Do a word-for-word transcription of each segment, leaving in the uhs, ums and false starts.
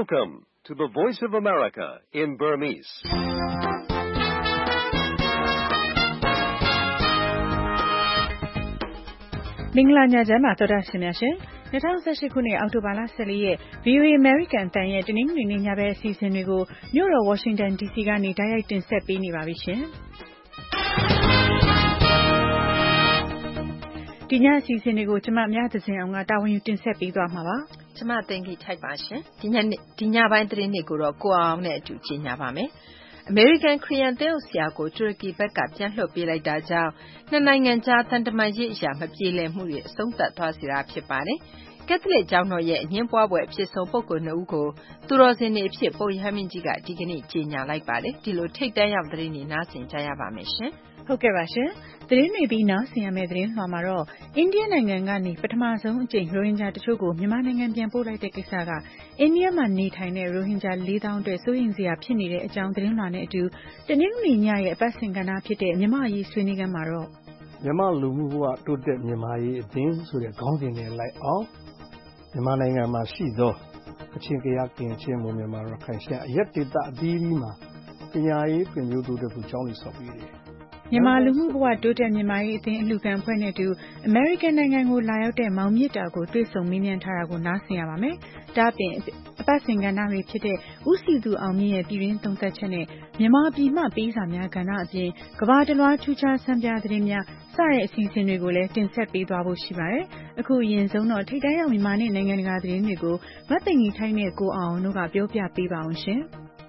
Welcome to the Voice of America in Burmese. ။မင်္ဂလာညချမ်းပါသောတာရှင်များရှင်။၂၀၁၈ခုနှစ်အောက်တိုဘာလ၁၄ရက် ဗွီအိုအေ American အသံရဲ့တနင်္ဂနွေနေ့ညဘက်အစီအစဉ်တွေကိုမြို့တော် Washington ဒီ စီ ကနေတိုက်ရိုက်တင်ဆက်ပေးနေပါပြီရှင်။ဒီညအစီအစဉ်တွေကိုကျမမြသဇင်အောင်ကတာဝန်ယူတင်ဆက်ပေးသွားမှာပါ။ကျမသိင်္ဂီထိုက်ပါရှင်။ဒီညဒီညပိုင်းသတင်းတွေကိုတော့ကိုအောင်နဲ့အတူကြီးညာပါမယ်။အမေရိကန်ခရီးယန်သင်းအုပ်ဆရာကိုတူရကီဘက်ကပြန်လွှတ်ပေးလိုက်တာကြောင့်နှစ်နိုင်ငံကြားသံတမန်ရေးအရာမပြေလည်မှုတွေအဆုံးသတ်သွားစေတာဖြစ်ပါတယ်။ကက်သလစ်ကျောင်းတော်ရဲ့အငင်းပွားပွဲအဖြစ်ဆုံးပုဂ္ဂိုလ်နှစ်ဦးကိုသူတော်စင်တွေအဖြစ်ပုပ်ရဟန်းမင်းကြီးကဒီကနေ့ကြေညာလိုက်ပါတယ်။ဒီလိုထိတ်တန့်ရောက်သတင်းတွေနားဆင်ကြရပါမယ်ရှင်။ဟုတ်ကဲ့ပါရှင်။သတင်းတွေပြီးနားဆင်ရမယ့်သတင်းလွှာမှာတော့အိန္ဒိယနိုင်ငံကနေပထမဆုံးအကြိမ်ရိုဟင်ဂျာတချို့ကိုမြန်မာနိုင်ငံပြန်ပို့လိုက်တဲ့ကိစ္စကအိန္ဒိယမှာနေထိုင်တဲ့ရိုဟင်ဂျာလေးသောင်းအတွက်စိုးရိမ်စရာဖြစ်နေတဲ့အကြောင်းသတင်းလွှာနဲ့အတူတနင်္ဂနွေညရဲ့အပတ်စဉ်ကဏ္ဍဖြစ်တဲ့မြန်မာ့အရေးဆွေးနွေးခန်းမှာတော့မြန်မာလူမှုဘဝတိုးတက်မြန်မာရေးအသင်းဆိုတဲ့ခေါင်းစဉ်နဲ့လိုက်အောင်မြန်မာနိုင်ငံမှာရှိသောအချင်းကရကင်ချင်းမွန်မြန်မာရခိုင်ရှမ်းအရက်ဒေသအသီးသီးမှာပညာရေးပင်မျိုးတိုးတက်ဖို့ကြောင်းလိဆောက်ပြီးတယ်မြန်မာလူမှုဘဝတိုးတက်မြန်မာရေးအသင်းအလှူခံအဖွဲ့နဲ့တူအမေရိကန်နိုင်ငံကိုလာရောက်တဲ့မောင်မြင့်တာကိုတွေ့ဆုံမေးမြန်းထားတာကိုနားဆင်ရပါမယ်။ဒါ့အပြင်အပတ်စဉ်ကဏ္ဍတွေဖြစ်တဲ့ဦးစီသူအောင်မြင့်ရဲ့ပြည်တွင်းသုံးသပ်ချက်နဲ့မြန်မာပြည်မှပေးစာများကဏ္ဍအပြင်ကမ္ဘာတလွှားထူးခြားဆန်းပြသတင်းများစတဲ့အစီအစဉ်တွေကိုလည်းတင်ဆက်ပေးသွားဖို့ရှိပါတယ်။အခုအရင်ဆုံးတော့ထိပ်တန်းရောက်မြန်မာနဲ့နိုင်ငံတကာသတင်းတွေကိုမသိင်္ဂီထိုင်းနဲ့ကိုအောင်တို့ကပြောပြပေးပါအောင်ရှင်။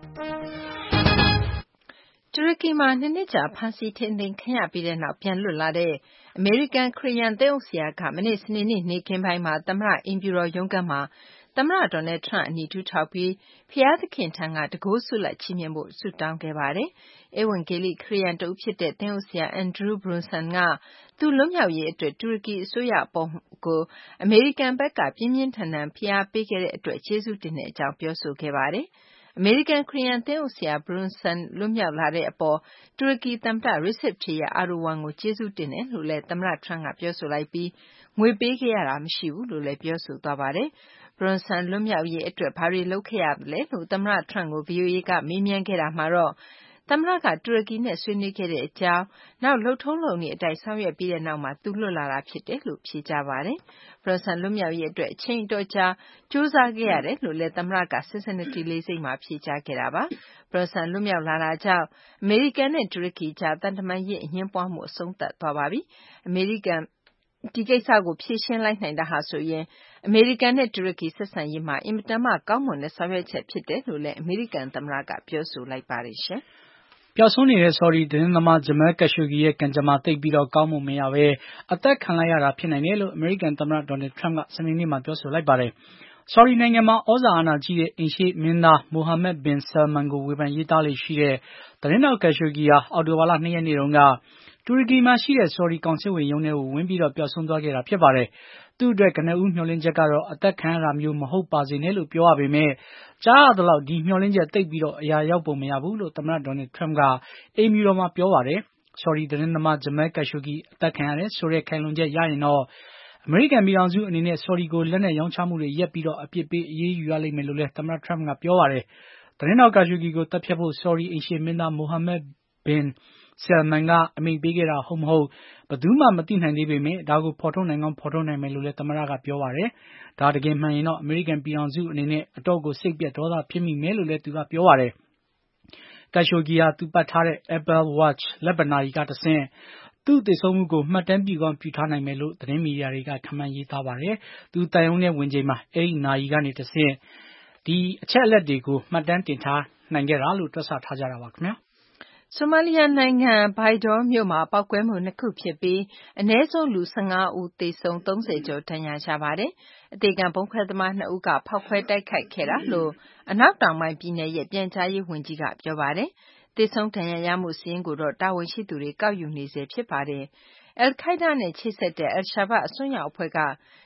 တူရကီမှာနှစ်နှစ်ကြာဖမ်းဆီးထိန်းသိမ်းခံရပြီးတဲ့နောက်ပြန်လွတ်လာတဲ့အမေရိကန်ခရီးယန်သင်းအုပ်ဆရာကမနေ့စနေနေ့နေ့ခင်းပိုင်းမှာသမ္မတအိမ်ဖြူတော်ရုံးခန်းမှာသမ္မတဒေါ်နယ်ထရန့်အနီးထူထောက်ပြီးဖျားသခင်ထံကတကိုးဆုလိုက်ချီးမြှင့်ဖို့ဆုတောင်းခဲ့ပါတယ်။ဧဝံဂေလိခရစ်ယာန်တဦးဖြစ်တဲ့သင်းအုပ်ဆရာ Andrew Brunson ကသူလွတ်မြောက်ရေးအတွက်တူရကီအစိုးရအပေါ်ကိုအမေရိကန်ဘက်ကပြင်းပြင်းထန်ထန်ဖိအားပေးခဲ့တဲ့အတွက်ကျေးဇူးတင်တဲ့အကြောင်းပြောဆိုခဲ့ပါတယ်။အမေရိကန်ခရီးယန်သင်းအုပ်ဆရာ Brunson လွတ်မြောက်လာတဲ့အပေါ်တူရကီသမ္မတ Recep Tayyip Erdogan ကိုကျေးဇူးတင်တယ်လို့လည်းသမ္မတ Trump ကပြောဆိုလိုက်ပြီးငွေပေးခဲ့ရတာမရှိဘူးလို့လည်းပြောဆိုသွားပါတယ်။ Brunson လွတ်မြောက်ရေးအတွက်ဘာတွေလုပ်ခဲ့ရသလဲလို့သမ္မတ Trump ကို ဗွီအိုအေကမေးမြန်းခဲ့တာမှာတော့သမ္မတကတူရကီနဲ့ဆွေးနွေးခဲ့တဲ့အကြောင်းနောက်လုပ်ထုံးလုပ်နည်းအတိုင်းဆောင်ရွက်ပြီးတဲ့နောက်မှာသူလွတ်လာတာဖြစ်တယ်လို့ဖြေကြားပါတယ်။ Brunson လွတ်မြောက်ရေးအတွက်အချိန်အတော်ကြာကြိုးစားခဲ့ရတယ်လို့လည်းသမ္မတက Cincinnati လေဆိပ်မှာဖြေကြားခဲ့တာပါ။ Brunson လွတ်မြောက်လာတာကြောင့်အမေရိကန်နဲ့တူရကီကြားသံတမန်ရေးအငြင်းပွားမှုအဆုံးသတ်သွားပါပြီ။အမေရိကန်ဒီကိစ္စကိုဖြေရှင်းလိုက်နိုင်တာဟာဆိုရင်အမေရိကန်နဲ့တူရကီဆက်ဆံရေးမှာအင်မတန်မှကောင်းမွန်တဲ့ဆောင်ရွက်ချက်ဖြစ်တယ်လို့လည်းအမေရိကန်သမ္မတကပြောဆိုလိုက်ပါတယ်ရှင်။ပျောက်ဆုံးနေတဲ့ Saudi သတင်းသမား Jamal Khashoggi ရဲ့ကံကြမ္မာသိပ်ပြီးတော့ကောင်းမွန်မရပဲအသက်ခံလိုက်ရတာဖြစ်နိုင်တယ်လို့အမေရိကန်သမ္မတ Donald Trump ကစနေနေ့မှာပြောဆိုလိုက်ပါတယ်။ Saudi နိုင်ငံမှာဩဇာအာဏာကြီးတဲ့အိမ်ရှေ့မင်းသား Mohammed bin Salman ကိုဝေဖန်ရေးသားလေ့ရှိတဲ့သတင်းထောက် Khashoggi ဟာအောက်တိုဘာလ၂ရက်နေ့တုန်းကတူရကီမှာရှိတဲ့ Saudi ကောင်စစ်ဝန်ရုံးထဲကိုဝင်ပြီးတော့ပျောက်ဆုံးသွားခဲ့တာဖြစ်ပါတယ်။သူ့အတွက်ကနဦးမျှော်လင့်ချက်ကတော့အသက်ခံရတာမျိုးမဟုတ်ပါစေနဲ့လို့ပြောရပေမဲ့ကြားရသလောက်ဒီမျှော်လင့်ချက်သိပ်ပြီးတော့အရာရောက်ပုံမရဘူးလို့သမ္မတ Donald Trump ကအိမ်ဖြူတော်မှာပြောပါတယ်။ Saudi သတင်းသမား Jamal Khashoggi အသက်ခံရတယ်ဆိုတဲ့ခိုင်လုံချက်ရရင်တော့အမေရိကန်ပြည်ထောင်စုအနေနဲ့ Saudi ကိုလက်နက်ရောင်းချမှုတွေရပ်ပြီးတော့အပြစ်ပေးအရေးယူရလိမ့်မယ်လို့လည်းသမ္မတ Trump ကပြောပါတယ်။သတင်းထောက် Khashoggi ကိုတပ်ဖြတ်ဖို့ Saudi အိမ်ရှေ့မင်းသား Mohammed bin Salman ကအမိန့်ပေးခဲ့တာဟုတ်မဟုတ်ဘယ်သူမှမသိနိုင်သေးပေမဲ့ဒါကိုဖော်ထုတ်နိုင်ကောင်းဖော်ထုတ်နိုင်မယ်လို့လည်းသမ္မတကပြောပါတယ်။ဒါတကယ်မှန်ရင်တော့အမေရိကန်ပြည်ထောင်စုအနေနဲ့အတော့ကိုစိတ်ပြတ်ဒေါသဖြစ်မိမယ်လို့လည်းသူကပြောပါတယ်။ Khashoggi ဟာသူပတ်ထားတဲ့ Apple Watch လက်ပန်းနာရီကတဆင့်သူ့သေဆုံးမှုကိုမှတ်တမ်းပြုကောင်းပြုထားနိုင်မယ်လို့သတင်းမီဒီယာတွေကခန့်မှန်းရေးသားပါတယ်။သူသံရုံးထဲဝင်ချိန်မှာအဲဒီနာရီကနေတဆင့်ဒီအချက်အလက်တွေကိုမှတ်တမ်းတင်ထားနိုင်ခဲ့တာလို့တွက်ဆထားကြတာပါခင်ဗျာ။ဆိုမာလီယာနိုင်ငံဘိုင်ဒေါမြို့မှာပေါက်ကွဲမှုနှစ်ခုဖြစ်ပြီးအနည်းဆုံးလူ၁၅ဦးသေဆုံးသုံးဆယ်ကျော်ဒဏ်ရာရပါတယ်။အသေခံဗုံးခွဲသမားနှစ်ဦးကဖောက်ခွဲတိုက်ခိုက်ခဲ့တာလို့အနောက်တောင်ပိုင်းပြည်နယ်ရဲ့ပြန်ကြားရေးဝန်ကြီးကပြောပါတယ်။သေဆုံးဒဏ်ရာရမှုစာရင်းကိုတော့တာဝန်ရှိသူတွေကောက်ယူနေဆဲဖြစ်ပါတယ်။ အယ်လ်ခိုက်ဒါးနဲ့ချိတ်ဆက်တဲ့ Al-Shabaab အစွန်းရောက်အဖွဲ့က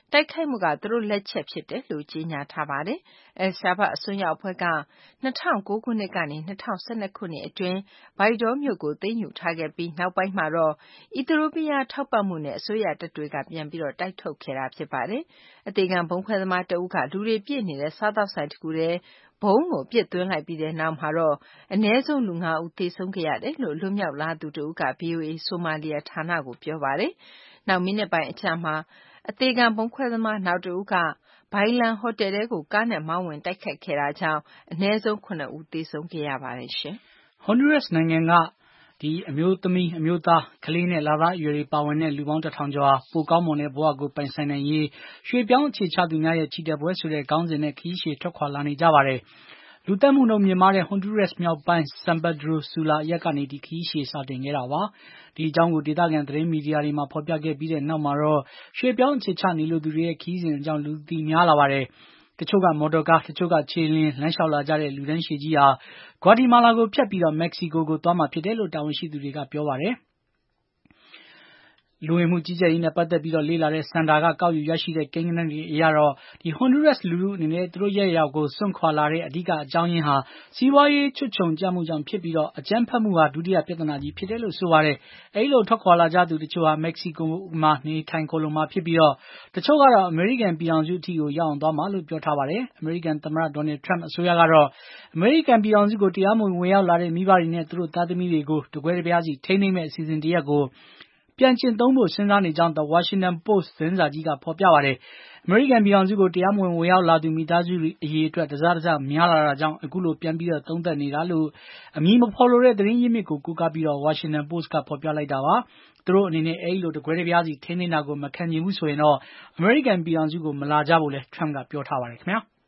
တိုက်ခိုက်မှုကသူတို့လက်ချက်ဖြစ်တယ်လို့ကြေညာထားပါတယ်။ El Shabab အစွန်းရောက်အဖွဲ့က၂၀၀၉ ခုနှစ်ကနေ၂၀၁၂ ခုနှစ်အတွင်း Baidoa မြို့ကိုသိမ်းယူထားခဲ့ပြီးနောက်ပိုင်းမှာတော့အီသီယိုးပီးယားထောက်ပံ့မှုနဲ့အစိုးရတပ်တွေကပြန်ပြီးတိုက်ထုတ်ခဲ့တာဖြစ်ပါတယ်။ အသေခံဗုံးခွဲသမားတဦးကလူတွေပြည့်နေတဲ့စားသောက်ဆိုင်တခုထဲဗုံးကိုပစ်သွင်းလိုက်ပြီးတဲ့နောက်မှာတော့အနည်းဆုံးလူငါးဦးသေဆုံးခဲ့ရတယ်လို့လွတ်မြောက်လာသူတဦးက ဗွီအိုအေဆိုမာလီယာဌာနကိုပြောပါတယ်။နောက်မိနစ်ပိုင်းအကြာမှာအသေခံဗုံးခွဲသမားနောက်တဦးကဘိုင်လန်ဟိုတယ်ထဲကိုကားနဲ့မောင်းဝင်တိုက်ခိုက်ခဲ့တာကြောင့်အနည်းဆုံးခုနစ်ဦးသေဆုံးခဲ့ရပါတယ်။ Honduras နိုင်ငံက အမျိုးသမီးအမျိုးသားကလေးနဲ့လသားအရွယ်တွေပါဝင်တဲ့လူပေါင်းတထောင်ကျော်ဟာပိုကောင်းမွန်တဲ့ဘဝကိုပိုင်ဆိုင်နိုင်ရေးရွှေ့ပြောင်းအခြေချသူများရဲ့ချီတက်ပွဲဆိုတဲ့ခေါင်းစဉ်နဲ့ခရီးရှည်ထွက်ခွာလာနေကြပါတယ်။လူသတ်မှုနှုန်းမြင့်မားတဲ့ Honduras မြောက်ပိုင်း San Pedro Sula အရပ်ကနေဒီခရီးရှည်စတင်ခဲ့တာပါ။ဒီအကြောင်းကိုဒေသခံသတင်းမီဒီယာတွေမှာဖော်ပြခဲ့ပြီးတဲ့နောက်မှာတော့ရွှေ့ပြောင်းအခြေချနေလိုသူတွေရဲ့ခရီးစဉ်အကြောင်းလူသိများလာပါတယ်။တချို့ကမော်တော်ကားတချို့ကခြေလျင်လမ်းလျှောက်လာကြတဲ့လူတန်းရှည်ကြီးဟာဂွာတီမာလာကိုဖြတ်ပြီးမက္ကဆီကိုကိုသွားမှာဖြစ်တယ်လို့တာဝန်ရှိသူတွေကပြောပါတယ်။လူဝင်မှုကြီးကြပ်ရေးနဲ့ပတ်သက်ပြီးလေ့လာတဲ့စင်တာကကောက်ယူရရှိတဲ့ကိန်းဂဏန်းတွေအရတော့ဒီ Honduras လူထုအနေနဲ့သူတို့ရဲ့ရောက်ကိုစွန့်ခွာလာတဲ့အဓိကအကြောင်းရင်းဟာစီးပွားရေးချွတ်ခြုံကျမှုကြောင့်ဖြစ်ပြီးအကြမ်းဖက်မှုဟာဒုတိယပြဿနာကြီးဖြစ်တယ်လို့ဆိုပါတယ်။အဲဒီလိုထွက်ခွာလာကြသူတချို့ဟာမက္ကဆီကိုမှာနေထိုင်ခိုလုံမှာဖြစ်ပြီးတချို့ကတော့အမေရိကန်ပြည်ထောင်စုအထိကိုရောက်အောင်သွားမှာလို့ပြောထားပါတယ်။အမေရိကန်သမ္မတဒေါ်နယ်ထရမ့်အစိုးရကတော့အမေရိကန်ပြည်ထောင်စုကိုတရားမဝင်ဝင်ရောက်လာတဲ့မိဘတွေနဲ့သူတို့သားသမီးတွေကိုတကွဲတပြားစီထိန်းသိမ်းမယ့်အစီအစဉ်တရပ်ကိုပြန်ကျင့်သုံးဖို့စဉ်းစားနေကြောင်း The Washington Post သတင်းစာကြီးကဖော်ပြပါတယ်။အမေရိကန်ပြည်ထောင်စုကိုတရားမဝင်ဝင်ရောက်လာသူမိသားစုအရေအတွက်တစတစများလာတာကြောင့်အခုလိုပြန်ပြီးသုံးသပ်နေတာလို့အမည်မဖော်လိုတဲ့သတင်းရင်းမြစ်ကိုကိုးကားပြီး Washington Post ကဖော်ပြလိုက်တာပါ။သူတို့အနေနဲ့အဲဒီလိုတကွဲတပြားစီထိန်းသိမ်းတာကိုမခံချင်ဘူးဆိုရင်တော့အမေရိကန်ပြည်ထောင်စုကိုမလာကြဖို့လည်းထရမ့်ကပြောထားပါတယ်ခင်ဗျာ။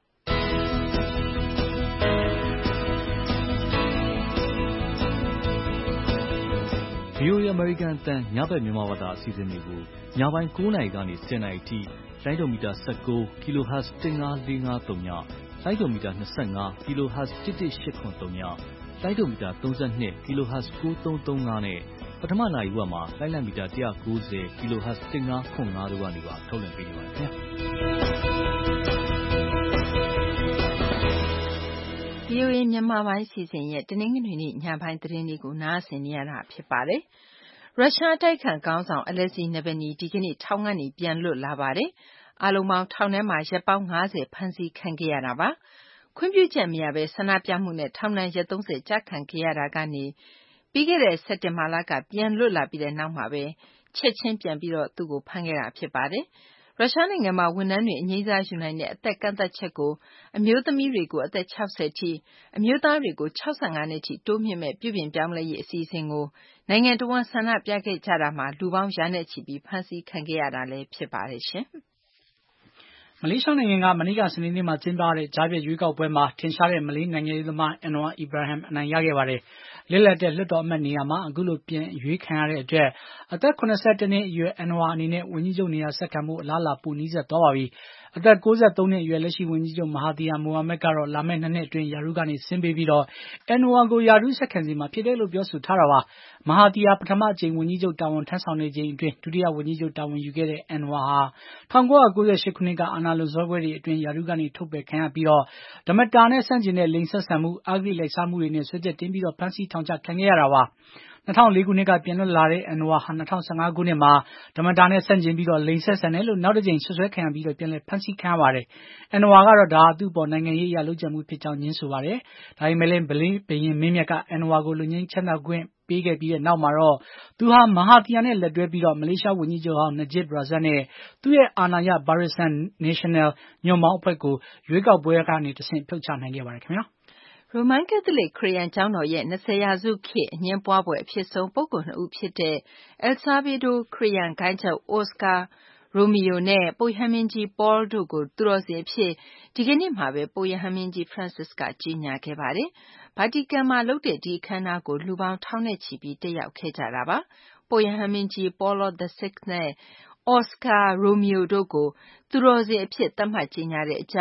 ဗွီအိုအေ အမေရိကန်အသံညဘက်မြန်မာဘာသာအစီအစဉ်တွေကိုညပိုင်းကိုးနာရီကနေဆယ်နာရီထိလိုင်းဒိုမီတာ၁၉ kHz ၁၅၄၅၃ညလိုင်းဒိုမီတာ၂၅ kHz ၁၁၈၇၃ညလိုင်းဒိုမီတာ၃၂ kHz ၉၃၃၅နဲ့ပထမနာရီဝက်မှာလိုင်းလံမီတာ၁၉၀ kHz ၁၅ခွန်၅တို့ကနေပါထုတ်လွှင့်ပေးနေပါတယ်ခင်ဗျာ။ဗွီအိုအေမြန်မာပိုင်းစီစဉ်ရဲ့တနင်္ဂနွေနေ့ညပိုင်းသတင်းတွေကိုနားဆင်နေရတာဖြစ်ပါတယ်။ရုရှားတိုက်ခိုက်ခေါင်းဆောင် Alexei Navalny ဒီကနေ့ထောင်ကနေပြန်လွတ်လာပါတယ်။အားလုံးပေါင်းထောင်ထဲမှာရက်ပေါင်း၅၀ဖမ်းဆီးခံခဲ့ရတာပါ။ခွင့်ပြုချက်မရဘဲဆန္ဒပြမှုနဲ့ထောင်ဒဏ်ရက်သုံးဆယ်ကျခံခဲ့ရတာကနေပြီးခဲ့တဲ့စက်တင်ဘာလကပြန်လွတ်လာပြီးတဲ့နောက်မှာပဲချက်ချင်းပြန်ပြီးသူ့ကိုဖမ်းခဲ့တာဖြစ်ပါတယ်။ရုရှားနိုင်ငံမှာဝန်ထမ်းတွေအငြိမ်းစားယူနိုင်တဲ့အသက်ကန့်သတ်ချက်ကိုအမျိုးသမီးတွေကိုအသက်၆၀ထိအမျိုးသားတွေကို၆၅နှစ်ထိတိုးမြှင့်မဲ့ပြုပြင်ပြောင်းလဲရေးအစီအစဉ်ကိုနိုင်ငံတော်ဝန်ဆန္ဒပြခဲ့ကြတာမှာလူပေါင်းရာနဲ့ချီပြီးဖမ်းဆီးခံခဲ့ရတာလည်းဖြစ်ပါတယ်ရှင်။မလေးရှားနိုင်ငံကမနေ့ကစနေနေ့မှာကျင်းပတဲ့ကြားဖြတ်ရွေးကောက်ပွဲမှာထင်ရှားတဲ့မလေးနိုင်ငံရေးသမား Anwar Ibrahim အနိုင်ရခဲ့ပါတယ်။လစ်လပ်တဲ့လွှတ်တော်အမတ်နေရာမှာအခုလိုပြန်ရွေးခံရတဲ့အတွက်အသက်၇၁နှစ်အရွယ် Anwar အနေနဲ့ဝန်ကြီးချုပ်နေရာဆက်ခံဖို့အလားအလာပိုနီးစပ်သွားပါပြီ။အသက်၉၃နှစ်အရွယ်လက်ရှိဝန်ကြီးချုပ်မဟာသီယာမိုဟာမက်ကတော့လာမယ့်နှစ်နှစ်အတွင်းရာထူးကနေဆင်းပေးပြီး Anwar ကိုရာထူးဆက်ခံစေမှာဖြစ်တယ်လို့ပြောဆိုထားတာပါ။မဟာသီယာပထမအကြိမ်ဝန်ကြီးချုပ်တာဝန်ထမ်းဆောင်နေချိန်အတွင်းဒုတိယဝန်ကြီးချုပ်တာဝန်ယူခဲ့တဲ့ Anwar ဟာ၁၉၉၈ခုနှစ်ကအာဏာလွန်ဆွဲပွဲတွေအတွင်းရာထူးကနေထုတ်ပယ်ခံရပြီးဓမ္မတာနဲ့ဆန့်ကျင်တဲ့လိင်ဆက်ဆံမှုအဂတိလိုက်စားမှုတွေနဲ့စွဲချက်တင်ပြီးဖမ်းဆီးထောင်ချခံခဲ့ရတာပါ။၂၀၀၄ခုနှစ်ကပြန်လွတ်လာတဲ့ Anwar ဟာ၂၀၁၅ခုနှစ်မှာဓမ္မတာနဲ့ဆန့်ကျင်ပြီးလိင်ဆက်ဆံတယ်လို့နောက်တစ်ကြိမ်စွပ်စွဲခံရပြီးပြန်လည်ဖမ်းဆီးခံရပါတယ်။ Anwar ကတော့ဒါဟာသူ့အပေါ်နိုင်ငံရေးအရလုပ်ကြံမှုဖြစ်ကြောင်းငြင်းဆိုပါတယ်။ဒါပေမဲ့လည်းဘုရင်မင်းမြတ်က Anwar ကိုလွတ်ငြိမ်းချမ်းသာခွင့်ပေးခဲ့ပြီးတဲ့နောက်မှာတော့သူဟာမဟာသီယာနဲ့လက်တွဲပြီးမလေးရှားဝန်ကြီးချုပ်ဟောင်း Najib Razak နဲ့သူ့ရဲ့အာဏာရ Barisan Nasional ညွန့်ပေါင်းအဖွဲ့ကိုရွေးကောက်ပွဲကနေတဆင့်ဖြုတ်ချနိုင်ခဲ့ပါတယ်ခင်ဗျာ။ရိုမန်ကက်သလစ်ခရစ်ယာန်ကျောင်းတော်ရဲ့၂၀ရာစုခေတ်အငြင်းပွားဖွယ်အဖြစ်ဆုံးပုဂ္ဂိုလ်နှစ်ဦးဖြစ်တဲ့ El Salvador ခရစ်ယာန်ဂိုဏ်းချုပ် Oscar Romeo နဲ့ပုပ်ရဟန်းမင်းကြီး Paul တို့ကိုသူတော်စင်အဖြစ်ဒီကနေ့မှာပဲပုပ်ရဟန်းမင်းကြီး Francis ကကြေညာခဲ့ပါတယ်။ ဗာတီကန်မှာလုပ်တဲ့ဒီအခမ်းအနားကိုလူပေါင်းထောင်နဲ့ချီပြီးတက်ရောက်ခဲ့ကြတာပါ။ပုပ်ရဟန်းမင်းကြီး Paul the Sixth နဲ့ Oscar Romeo တို့ကိုသူတော်စင်အဖြစ်သတ်မှတ်ကြေညာတဲ့အကြောင်း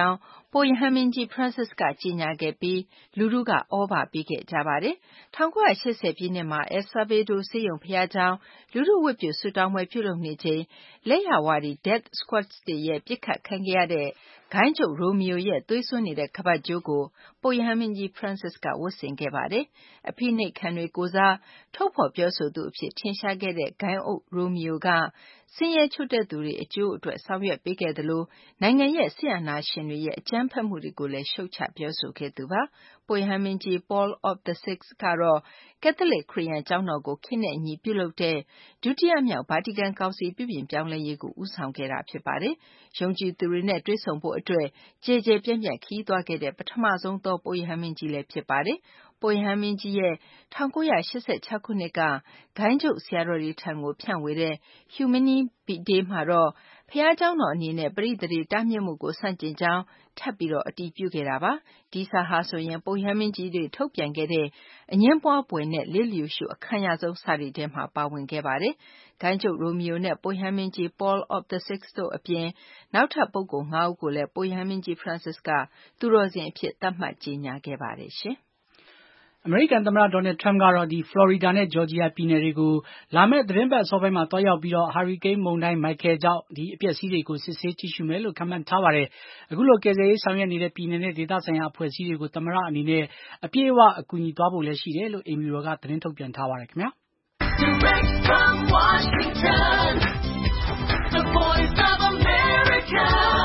ပိုရဟန်းမင်းကြီး Francis ကကြေညာခဲ့ပြီးလူထုကဩဘာပေးခဲ့ကြပါတယ်။၁၉၈၀ပြည့်နှစ်မှာ El Salvador ဆေးရုံဘုရားကျောင်းလူထုဝတ်ပြုဆုတောင်းပွဲပြုလုပ်နေချိန်လက်ယာဝါဒီ Death Squad တွေရဲ့ပစ်ခတ်ခံခဲ့ရတဲ့ဂိုဏ်းချုပ်ရိုမီယိုရဲ့သွေးစွန်းနေတဲ့ခါးပတ်ကြိုးကိုပိုရဟန်းမင်းကြီး Francis ကဝတ်ဆင်ခဲ့ပါတယ်။အဖိနှိပ်ခံတွေကိုယ်စားထုတ်ဖော်ပြောဆိုသူအဖြစ်ထင်ရှားခဲ့တဲ့ဂိုဏ်းအုပ်ရိုမီယိုကဆင်းရဲချို့တဲ့သူတွေအကျိုးအတွက်ဆောင်ရွက်ပေးခဲ့သလိုနိုင်ငံရဲ့စစ်အာဏာရှင်တွေရဲ့အကြမ်းဖက်မှုတွေကိုလည်းရှုတ်ချပြောဆိုခဲ့သူပါ။ပိုရဟန်းမင်းကြီး Paul of the Sixth ကတော့ကက်သလစ်ခရစ်ယာန်ကျောင်းတော်ကိုခေတ်နဲ့အညီပြုလုပ်တဲ့ဒုတိယမြောက်ဗာတီကန်ကောင်စီပြုပြင်ပြောင်းလဲရေးကိုဦးဆောင်ခဲ့တာဖြစ်ပါတယ်။ယုံကြည်သူတွေနဲ့တွေ့ဆုံဖို့အတွက်ကြေကြေပြန့်ပြန့်ခရီးသွားခဲ့တဲ့ပထမဆုံးသောပိုရဟန်းမင်းကြီးလည်းဖြစ်ပါတယ်။ပိုရဟန်းမင်းကြီးရဲ့၁၉၈၆ခုနှစ်ကဂိုဏ်းချုပ်ဆရာတော်တွေထံကိုဖြန့်ဝေတဲ့ Humani Vitae မှာတော့ဘုရားကျောင်းတော်အနေနဲ့ပရိသေတွေတားမြစ်မှုကိုဆန့်ကျင်ကြောင်းထပ်ပြီးအတည်ပြုခဲ့တာပါ။ဒီစာဟာဆိုရင်ပိုရဟန်းမင်းကြီးတွေထုတ်ပြန်ခဲ့တဲ့အငင်းပွားပွဲနဲ့လစ်လျူရှုအခံရဆုံးစာတွေထဲမှာပါဝင်ခဲ့ပါတယ်။ဂိုဏ်းချုပ်ရိုမီယိုနဲ့ပိုရဟန်းမင်းကြီး Paul of the Sixth တို့အပြင်နောက်ထပ်ပုဂ္ဂိုလ်၅ဦးကိုလည်းပိုရဟန်းမင်းကြီး Francis ကသူတော်စင်အဖြစ်သတ်မှတ်ကြေညာခဲ့ပါတယ်ရှင်။အမေရိကန်သမ္မတဒေါ်နယ်ထရမ့်ကတော့ဒီဖလော်ရီဒါနဲ့ဂျော်ဂျီယာပြည်နယ်တွေကိုလာမယ့်သတင်းပတ်အစောပိုင်းမှာတွားရောက်ပြီးတော့ဟာရီကိန်းမုန်တိုင်းမိုက်ကယ်ကြောင့်ဒီအပျက်စီးတွေကိုစစ်ဆေးကြည့်ရှုမယ်လို့ခန့်မှန်းထားပါတယ်။အခုလိုကယ်ဆယ်ရေးဆောင်ရွက်နေတဲ့ပြည်နယ်နဲ့ဒေသဆိုင်ရာအဖွဲ့အစည်းတွေကိုသမ္မတအနေနဲ့အပြည့်အဝအကူအညီသွားဖို့လည်းရှိတယ်လို့အိမ်ဖြူတော်ကသတင်းထုတ်ပြန်ထားပါတယ်ခင်ဗျာ။ Direct from Washington, the Voice of America,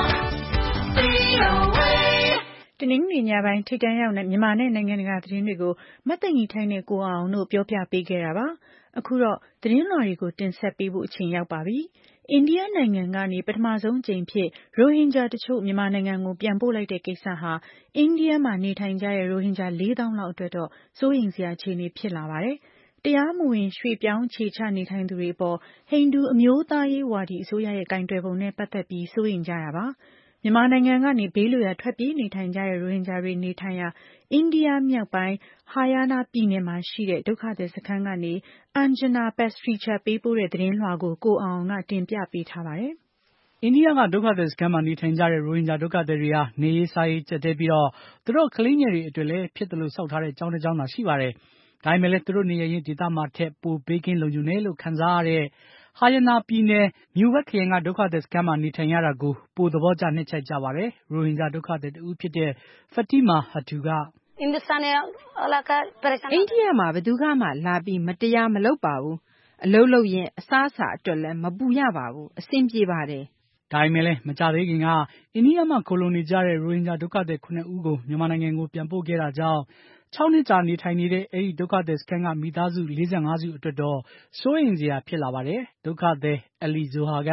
V O A တနင်္ဂနွေညပိုင်းထိပ်တန်းရောက်တဲ့မြန်မာနဲ့နိုင်ငံတကာသတင်းတွေကိုမတ်သိင်္ဂီထိုက်နဲ့ကိုအောင်တို့ပြောပြပေးခဲ့တာပါ။အခုတော့သတင်းလွှာတွေကိုတင်ဆက်ပေးဖို့အချိန်ရောက်ပါပြီ။အိန္ဒိယနိုင်ငံကနေပထမဆုံးအကြိမ်ဖြစ်ရိုဟင်ဂျာတချို့မြန်မာနိုင်ငံကိုပြန်ပို့လိုက်တဲ့ကိစ္စဟာအိန္ဒိယမှာနေထိုင်ကြတဲ့ရိုဟင်ဂျာလေးသောင်းလောက်အတွက်တော့စိုးရိမ်စရာအခြေအနေဖြစ်လာပါတယ်။တရားမဝင်ရွှေ့ပြောင်းခြေချနေထိုင်သူတွေအပေါ်ဟိန္ဒူအမျိုးသားရေးဝါဒီအစိုးရရဲ့ကင်တွယ်ပုံနဲ့ပတ်သက်ပြီးစိုးရိမ်ကြတာပါ။မြန်မာနိုင်ငံကနေဘေးလွတ်ရာထွက်ပြေးနေထိုင်ကြတဲ့ရိုဟင်ဂျာတွေနေထိုင်ရာအိန္ဒိယမြောက်ပိုင်းဟာယာနာပြည်နယ်မှာရှိတဲ့ဒုက္ခသည်စခန်းကနေအန်ဂျနာပက်စထရီချာပေးပို့တဲ့သတင်းလွှာကိုကိုအောင်ကတင်ပြပေးထားပါတယ်။အိန္ဒိယကဒုက္ခသည်စခန်းမှာနေထိုင်ကြတဲ့ရိုဟင်ဂျာဒုက္ခသည်တွေဟာနေရေးစားရေးကြပ်တည်းပြီးတော့သူတို့ကလေးငယ်တွေအတွက်လည်းဖြစ်တယ်လို့စောက်ထားတဲ့ကျောင်းတစ်ကျောင်းသာရှိပါတယ်။ဒါပေမဲ့လည်းသူတို့နေရရင်ဒေသမှာထက်ပိုဘေးကင်းလုံခြုံတယ်လို့ခံစားရတဲ့ဟာယနာပြည်နယ်မြူဝက်ခရိုင်ကဒုက္ခသည်စခန်းမှာနေထိုင်ရတာကိုပိုသဘောကျနှစ်ချက်ကြပါတယ်။ရိုဟင်ဂျာဒုက္ခသည်တဦးဖြစ်တဲ့ဖတီမာဟတူကအိန္ဒိယမှာဘယ်သူကမှလာပြီးမတရားမလုပ်ပါဘူး။အလုပ်လုပ်ရင်အစားအစာအတွက်လည်းမပူရပါဘူး။အဆင်ပြေပါတယ်။ဒါပေမဲ့လည်းမကြသေးခင်ကအိန္ဒိယမှာခိုလှုံနေကြတဲ့ရိုဟင်ဂျာဒုက္ခသည်ခုနှစ်ဦးကိုမြန်မာနိုင်ငံကိုပြန်ပို့ခဲ့တာကြောင့်၆နှစ်ကြာနေထိုင်နေတဲ့အဲဒီဒုက္ခသည်စခန်းကမိသားစုလေးဆယ့်ငါးစုအတွက်တော့စိုးရိမ်စရာဖြစ်လာပါတယ်။ဒုက္ခသည်အလီဇိုဟာက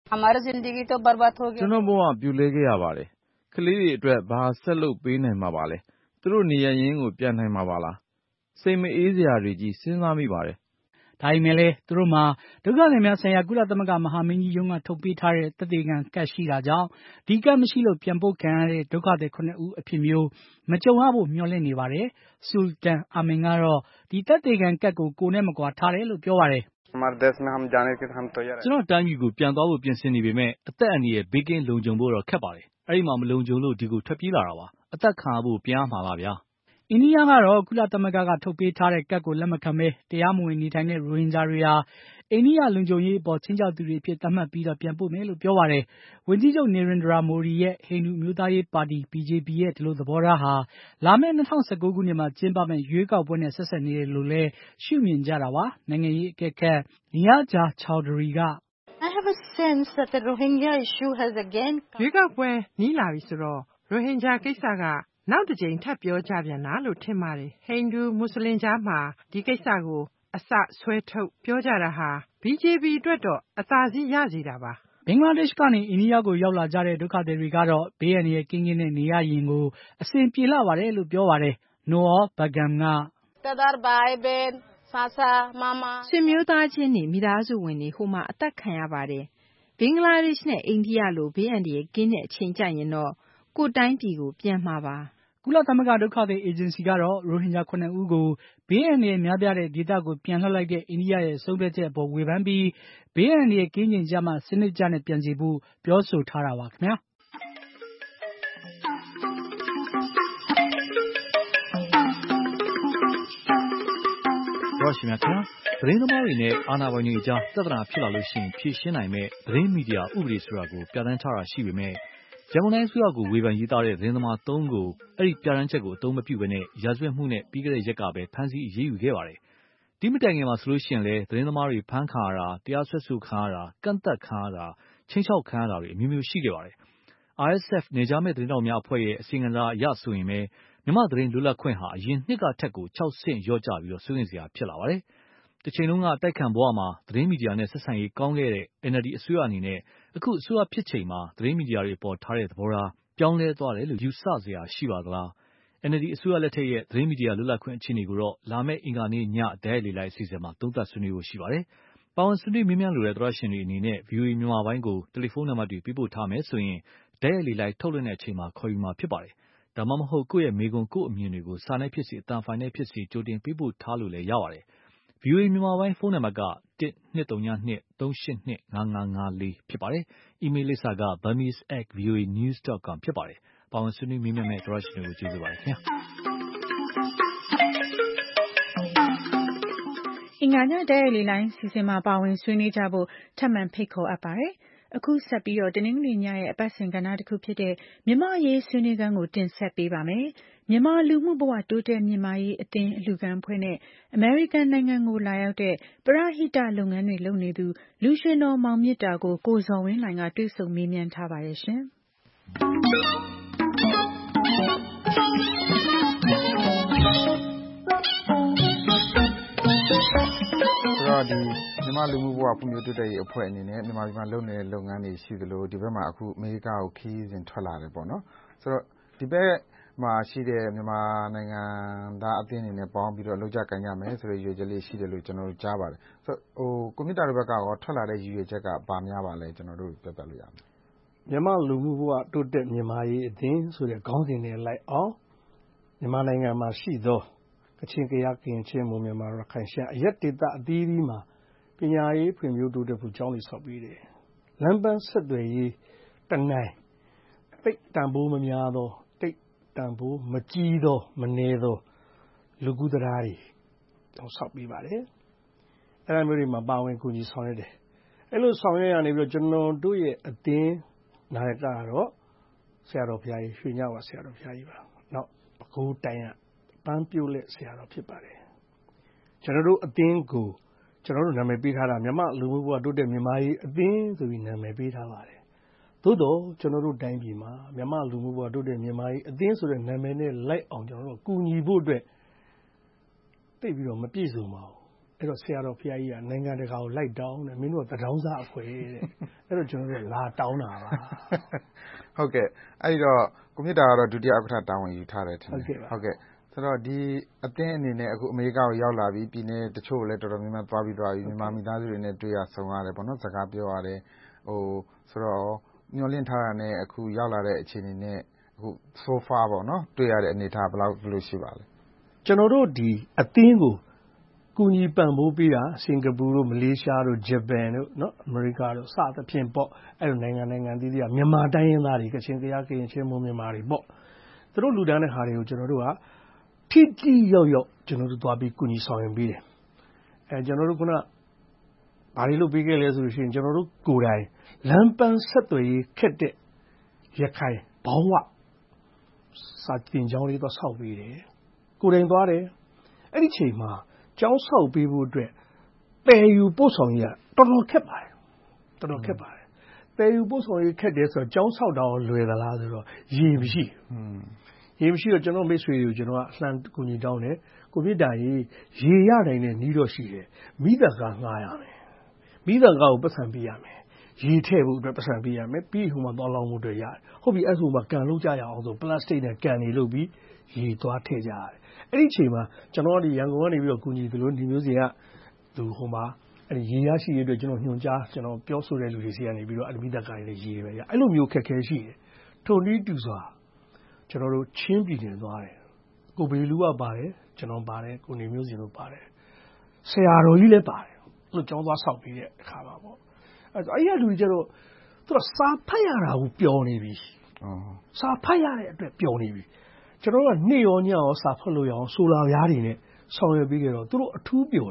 ကျွန်တော်ဘဝပြိုလဲခဲ့ရပါတယ်။ကလေးတွေအတွက်ဘာဆက်လုပ်ပေးနိုင်မှာပါလဲ။သူတို့နေရရင်းကိုပြန်နိုင်မှာပါလား။စိတ်မအေးစရာတွေကြီးစဉ်းစားမိပါတယ်။ဒါပေမဲ့လည်းသူတို့မှာဒုက္ခသည်များဆိုင်ရာကုလသမဂ္ဂမဟာမင်းကြီးရုံးကထုတ်ပေးထားတဲ့သက်သေခံကတ်ရှိတာကြောင့်ဒီကတ်မရှိလို့ပြန်ပို့ခံရတဲ့ဒုက္ခသည်ခုနှစ်ဦးအဖြစ်မျိုးမကြုံရဖို့မျှော်လင့်နေပါတယ်။ဆူလတန်အာမင်ကတော့ဒီသက်သေခံကတ်ကိုကိုယ်နဲ့မကွာထားတယ်လို့ပြောပါတယ်။ကျွန်တော်တိုင်းပြည်ကိုပြန်သွားဖို့ပြင်ဆင်နေပေမဲ့အသက်အန္တရာယ်ဘေးကင်းလုံခြုံဖို့တော့ခက်ပါတယ်။အဲဒီမှာမလုံခြုံလို့ဒီကိုထွက်ပြေးလာတာပါ။အသက်ခံရဖို့ပြန်ရမှာပါဗျာ။အိန္ဒိယကတော့ကုလသမဂ္ဂကထုတ်ပေးထားတဲ့ကတ်ကိုလက်မခံဘဲတရားမဝင်နေထိုင်တဲ့ရိုဟင်ဂျာတွေဟာအိန္ဒိယလုံခြုံရေးအပေါ်ခြိမ်းခြောက်သူတွေအဖြစ်သတ်မှတ်ပြီးတော့ပြန်ပို့မယ်လို့ပြောပါတယ်။ဝန်ကြီးချုပ်နေရင်ဒရာမိုဒီရဲ့ဟိန္ဒူအမျိုးသားရေးပါတီ ဘီဂျေပီ ရဲ့ဒီလိုသဘောထားဟာလာမယ့်၂၀၁၉ခုနှစ်မှာကျင်းပမယ့်ရွေးကောက်ပွဲနဲ့ဆက်စပ်နေတယ်လို့လည်းရှုမြင်ကြတာပါ။နိုင်ငံရေးအကဲခတ်နီယာဂျာချောက်ဒရီကရွေးကောက်ပွဲနီးလာပြီဆိုတော့ရိုဟင်ဂျာကိစ္စကနောက်တစ်ကြိမ်ထပ်ပြောကြပြန်တာလို့ထင်ပါတယ်။ဟိန္ဒူမွတ်စလင်ကြားမှာဒီကိစ္စကိုအစဆွဲထုတ်ပြောကြတာဟာ ဘီဂျေပီ အတွက်တော့အသာစီးရစေတာပါ။ဘင်္ဂလားဒေ့ရှ်ကနေအိန္ဒိယကိုရောက်လာကြတဲ့ဒုက္ခသည်တွေကတော့ဘေးအန္တရာယ်ကင်းကင်းနဲ့နေရရင်ကိုအဆင်ပြေလှပါတယ်လို့ပြောပါတယ်။နိုအောဘဂမ်ကဆွေမျိုးသားချင်းတွေမိသားစုဝင်တွေဟိုမှာအသက်ခံရပါတယ်။ဘင်္ဂလားဒေ့ရှ်နဲ့အိန္ဒိယလိုဘေးအန္တရာယ်ကင်းတဲ့အချိန်ကျရင်တော့ကိုယ်တိုင်းပြည်ကိုပြန်မှာပါ။ကုလသမဂ္ဂဒုက္ခသည်အေဂျင်စီကတော့ရိုဟင်ဂျာခုနှစ်ဦးကိုဘေးအန္တရာယ်များပြားတဲ့ဒေသကိုပြန်လွှတ်လိုက်တဲ့အိန္ဒိယရဲ့ဆုံးဖြတ်ချက်အပေါ်ဝေဖန်ပြီးဘေးအန္တရာယ်ကင်းချိန်ကျမှစနစ်ကျနဲ့ပြန်စီဖို့ပြောဆိုထားတာပါခင်ဗျာ။တော်ရှင်များခင်ဗျာသတင်းသမားတွေနဲ့အာဏာပိုင်တွေကြားပြဿနာဖြစ်လာလို့ရှိရင်ဖြေရှင်းနိုင်မဲ့သတင်းမီဒီယာဥပဒေဆိုတာကိုပြဋ္ဌာန်းထားတာရှိပေမဲ့ရန်ကုန်တိုင်းအစိုးရကိုဝေဖန်ရေးသားတဲ့သတင်းသမားသုံးကိုအဲ့ဒီပြဋ္ဌာန်းချက်ကိုအသုံးမပြုဘဲနဲ့ရာဇဝတ်မှုနဲ့ပြီးခဲ့တဲ့ရက်ကပဲဖမ်းဆီးအရေးယူခဲ့ပါတယ်ဒီမတိုင်ခင်မှာဆိုလို့ရှိရင်လည်းသတင်းသမားတွေဖမ်းခံရတာတရားစွဲဆိုခံရတာကန့်သက်ခံရတာချင်းချောက်ခံရတာတွေအမျိုးမျိုးရှိခဲ့ပါတယ် R S F နေကြားမဲ့သတင်းတော်များအဖွဲ့ရဲ့အစီအငံစာအရဆိုရင်ပဲမြန်မာသတင်းလွတ်လပ်ခွင့်ဟာအရင်နှစ်ကထက်ကို၆ဆင့်ရော့ကျပြီးတော့စိုးရိမ်စရာဖြစ်လာပါတယ်။တစ်ချိန်လုံးကတိုက်ခံဘဝမှာသတင်းမီဒီယာနဲ့ဆက်ဆံရေးကောင်းခဲ့တဲ့ N L D အစိုးရအနေနဲ့အခုအစိုးရဖြစ်ချိန်မှာသတင်းမီဒီယာတွေပေါ်ထားတဲ့သဘောထားပြောင်းလဲသွားတယ်လို့ယူဆစရာရှိပါသလား။ N L D အစိုးရလက်ထက်ရဲ့သတင်းမီဒီယာလွတ်လပ်ခွင့်အခြေအနေကိုတော့လာမယ့်အင်္ဂါနေ့ညဒဲလေလိုက်အစီအစဉ်မှာသုံးသပ်ဆွေးနွေးဖို့ရှိပါတယ်။ပါဝင်ဆွေးနွေးမြင်းမြန်းလိုတဲ့သောရရှင်တွေအနေနဲ့ V O A မြန်မာပိုင်းကိုတယ်လီဖုန်းနံပါတ်တွေပေးပို့ထားမယ်ဆိုရင်ဒဲလေလိုက်ထုတ်လွှင့်တဲ့အချိန်မှာခေါ်ယူမှာဖြစ်ပါတယ်။ဒါမှမဟုတ်ကိုယ့်ရဲ့မေကွန်ကိုယ့်အမြင်တွေကိုစာနဲ့ဖြစ်စီအတန်ဖိုင်နဲ့ဖြစ်စီကြိုတင်ပေးပို့ထားလို့လည်းရပါတယ်။ V O A မြန်မာပိုင်းဖုန်းနံပါတ်ကတစ်နှစ်သုံးညနှစ်သုံးရှစ်နှစ်ငါးငါးငါးလေးဖြစ်ပါတယ်။ အီးမေးလ်လိပ်စာက burmese at voanews dot com ဖြစ်ပါတယ်။ပါဝင်ဆွေးနွေးမြင်းမြန်းမဲ့သောရရှင်တွေကိုကျေးဇူးပါတယ်ခင်ဗျာ။အင်္ဂါညဒဲလေလိုင်းစီစဉ်မှာပါဝင်ဆွေးနွေးကြဖို့ထပ်မံဖိတ်ခေါ်အပ်ပါတယ်။အခုဆက်ပြီးတော့တနင်္ဂနွေညရဲ့အပတ်စဉ်ကဏ္ဍတစ်ခုဖြစ်တဲ့မြန်မာရေးဆွေးနွေးခန်းကိုတင်ဆက်ပေးပါမယ်။မြန်မာလူမှုဘဝတိုးတက်မြင့်မားရေးအသင်းအလှူခံအဖွဲ့နဲ့အမေရိကန်နိုင်ငံကိုလာရောက်တဲ့ပရဟိတလုပ်ငန်းတွေလုပ်နေသူလူရွှင်တော်မောင်မြတ်တာကိုကိုဇော်ဝင်းလှိုင်ကတွေ့ဆုံမေးမြန်းထားပါတယ်ရှင်။ဒီမြန်မာလူမှုဘဝဖွံ့ဖြိုးတိုးတက်ရေးအဖွဲ့အနေနဲ့မြန်မာပြည်မှာလုပ်နေတဲ့လုပ်ငန်းတွေရှိသလိုဒီဘက်မှာအခုအမေရိကကိုခီးစဉ်ထွက်လာတယ်ပေါ့နော်ဆိုတော့ဒီဘက်မှာရှိတဲ့မြန်မာနိုင်ငံသားအသင်းအနေနဲ့ပေါင်းပြီးတော့လောက်ကြကင်ကြမယ်ဆိုတဲ့ရည်ရွယ်ချက်လေးရှိတယ်လို့ကျွန်တော်တို့ကြားပါတယ်ဆိုတော့ဟိုကွန်ပျူတာတွေဘက်ကရောထွက်လာတဲ့ရည်ရွယ်ချက်ကဘာများပါလဲကျွန်တော်တို့ပြောပြလို့ရမယ်မြန်မာလူမှုဘဝတိုးတက်မြန်မာရေးအသင်းဆိုတဲ့ခေါင်းစဉ်နဲ့လိုက်အောင်မြန်မာနိုင်ငံမှာရှိသောကချင်ကယားကရင်ချင်းမွန်မြန်မာရခိုင်ရှမ်းအရက်ဒေသအသီးသီးမှာပညာရေးဖွံ့ဖြိုးတိုးတက်ဖို့ကျောင်းတွေဆောက်ပေးတယ်။လမ်းပန်းဆက်သွယ်ရေးတနိုင်တိတ်တန်ဖိုးမများသောတိတ်တန်ဖိုးမကြီးသောမနည်းသောလူကူတရားတွေဆောက်ပေးပါတယ်။အဲဒါမျိုးတွေမှာပါဝင်ကူညီဆောင်ရွက်တယ်။အဲလိုဆောင်ရွက်ရနေပြီးတော့ကျွန်တော်တို့ရဲ့အသင်းနာယကကတော့ဆရာတော်ဘုရားကြီးရွှေညဝါဆရာတော်ဘုရားကြီးပါ။နောက်ပဲခူးတိုင်းကပန်းပြုတ်လက်ဆရာတော်ဖြစ်ပါတယ်။ကျွန်တော်တို့အသင်းကိုကျွန်တော်တို့နာမည်ပေးထားတာမြန်မာလူမှုဘဝတိုးတက်မြန်မာရေးအသင်းဆိုပြီးနာမည်ပေးထားပါတယ်။သို့တော့ကျွန်တော်တို့တိုင်းပြည်မှာမြန်မာလူမှုဘဝတိုးတက်မြန်မာရေးအသင်းဆိုတဲ့နာမည်နဲ့လိုက်အောင်ကျွန်တော်တို့ကူညီဖို့အတွက်သိပြီးတော့မပြည့်စုံပါဘူး။အဲ့တော့ဆရာတော်ဘုရားကြီးကနိုင်ငံတကာကိုလိုက်တောင်းတယ်မင်းတို့ကတထောင်းစားအခွဲတဲ့။အဲ့တော့ကျွန်တော်တို့လာတောင်းတာပါ။ဟုတ်ကဲ့အဲ့တော့ကွန်ပျူတာကတော့ဒုတိယဥက္ကဋ္ဌတာဝန်ယူထားတယ်ထင်တယ်။ဟုတ်ကဲ့ဆိုတော့ဒီအသင်းအနေနဲ့အခုအမေရိကကိုရောက်လာပြီးပြည်နယ်တချို့လည်းတော်တော်များများသွားပြီးသွားပြီးမြန်မာမိသားစုတွေနဲ့တွေ့ရဆုံရတယ်ပေါ့နော်စကားပြောရတယ်ဟိုဆိုတော့ညှော်လင့်ထားတာနဲ့အခုရောက်လာတဲ့အခြေအနေနဲ့အခု so far ပေါ့နော်တွေ့ရတဲ့အနေအထားဘယ်လောက်ဘယ်လိုရှိပါလဲကျွန်တော်တို့ဒီအသင်းကိုကူညီပံ့ပိုးပေးတာစင်ကာပူတို့မလေးရှားတို့ဂျပန်တို့နော်အမေရိကတို့စသဖြင့်ပေါ့အဲ့လိုနိုင်ငံနိုင်ငံသီးသီးကမြန်မာတိုင်းရင်းသားတွေကချင်ကယားကရင်ချင်းမွန်မြန်မာတွေပေါ့သူတို့လူတန်းတဲ့ဟာတွေကိုကျွန်တော်တို့ကထိတိရောက်ရောက်ကျွန်တော်တို့သွားပြီးကူညီဆောင်ရွက်ပေးတယ်အဲကျွန်တော်တို့ကဘာတွေလုပ်ပေးခဲ့လဲဆိုလို့ရှိရင်ကျွန်တော်တို့ကိုယ်တိုင်လမ်းပန်းဆက်သွယ်ရေးခက်တဲ့ရခိုင်ဘောင်းဝစာတင်ကျောင်းလေးတော့ဆောက်ပေးတယ်ကိုယ်တိုင်သွားတယ်အဲ့ဒီချိန်မှာကျောင်းဆောက်ပေးဖို့အတွက်ပယ်ယူပို့ဆောင်ရေးတော်တော်ခက်ပါတယ်တော်တော်ခက်ပါတယ်ပယ်ယူပို့ဆောင်ရေးခက်တယ်ဆိုတော့ကျောင်းဆောက်တာလွယ်သလားဆိုတော့ရေမရှိဘူးရေမရှိတော့ကျွန်တော်မိတ်ဆွေတွေကိုကျွန်တော်ကအလှမ်းကူညီတောင်းတယ်ကိုမြင့်တာကြီးရေရနိုင်တဲ့နီးတော့ရှိတယ်မိသက်ကားငှားရမယ်မိသက်ကားကိုပတ်စံပေးရမယ်ရေထည့်ဖို့အတွက်ပတ်စံပေးရမယ်ပြီးဟိုမှာသွားလောင်းဖို့အတွက်ရတယ်ဟုတ်ပြီအဲ့ဆိုမှကန်လုံးကြရအောင်ဆိုပလတ်စတစ်နဲ့ကန်နေလို့ပြီးရေသွားထည့်ကြရတယ်အဲ့ဒီချိန်မှာကျွန်တော်ဒီရန်ကုန်ကနေပြီးတော့ကူညီသလိုဒီမျိုးစီကသူဟိုမှာအဲ့ဒီရေရရှိရတဲ့ကျွန်တော်ညွှန်ကြားကျွန်တော်ပြောဆိုတဲ့လူတွေစီကနေပြီးတော့အမိသက်ကားတွေရေတွေပဲရအဲ့လိုမျိုးခက်ခဲရှိတယ်ထိုနည်းတူစွာကျွန်တော်တို့ချင်းပြည်နယ်သွားတယ်ကိုဘေလူကပါတယ်ကျွန်တော်ပါတယ်ကိုနေမျိုးစီတို့ပါတယ်ဆရာတော်ကြီးလည်းပါတယ်အဲ့လိုကျောင်းသွားဆောက်ပြီးတဲ့အခါမှာပေါ့အဲ့တော့အဲ့ရလူကြီးကျတော့သူကစာဖတ်ရတာကိုပျော်နေပြီအော်စာဖတ်ရတဲ့အတွက်ပျော်နေပြီကျွန်တော်ကနေ့ရောညရောစာဖတ်လို့ရအောင်ဆိုလာပြားတွေနဲ့ဆောင်ရွက်ပြီးကြတော့သူတို့အထူးပျော်တယ်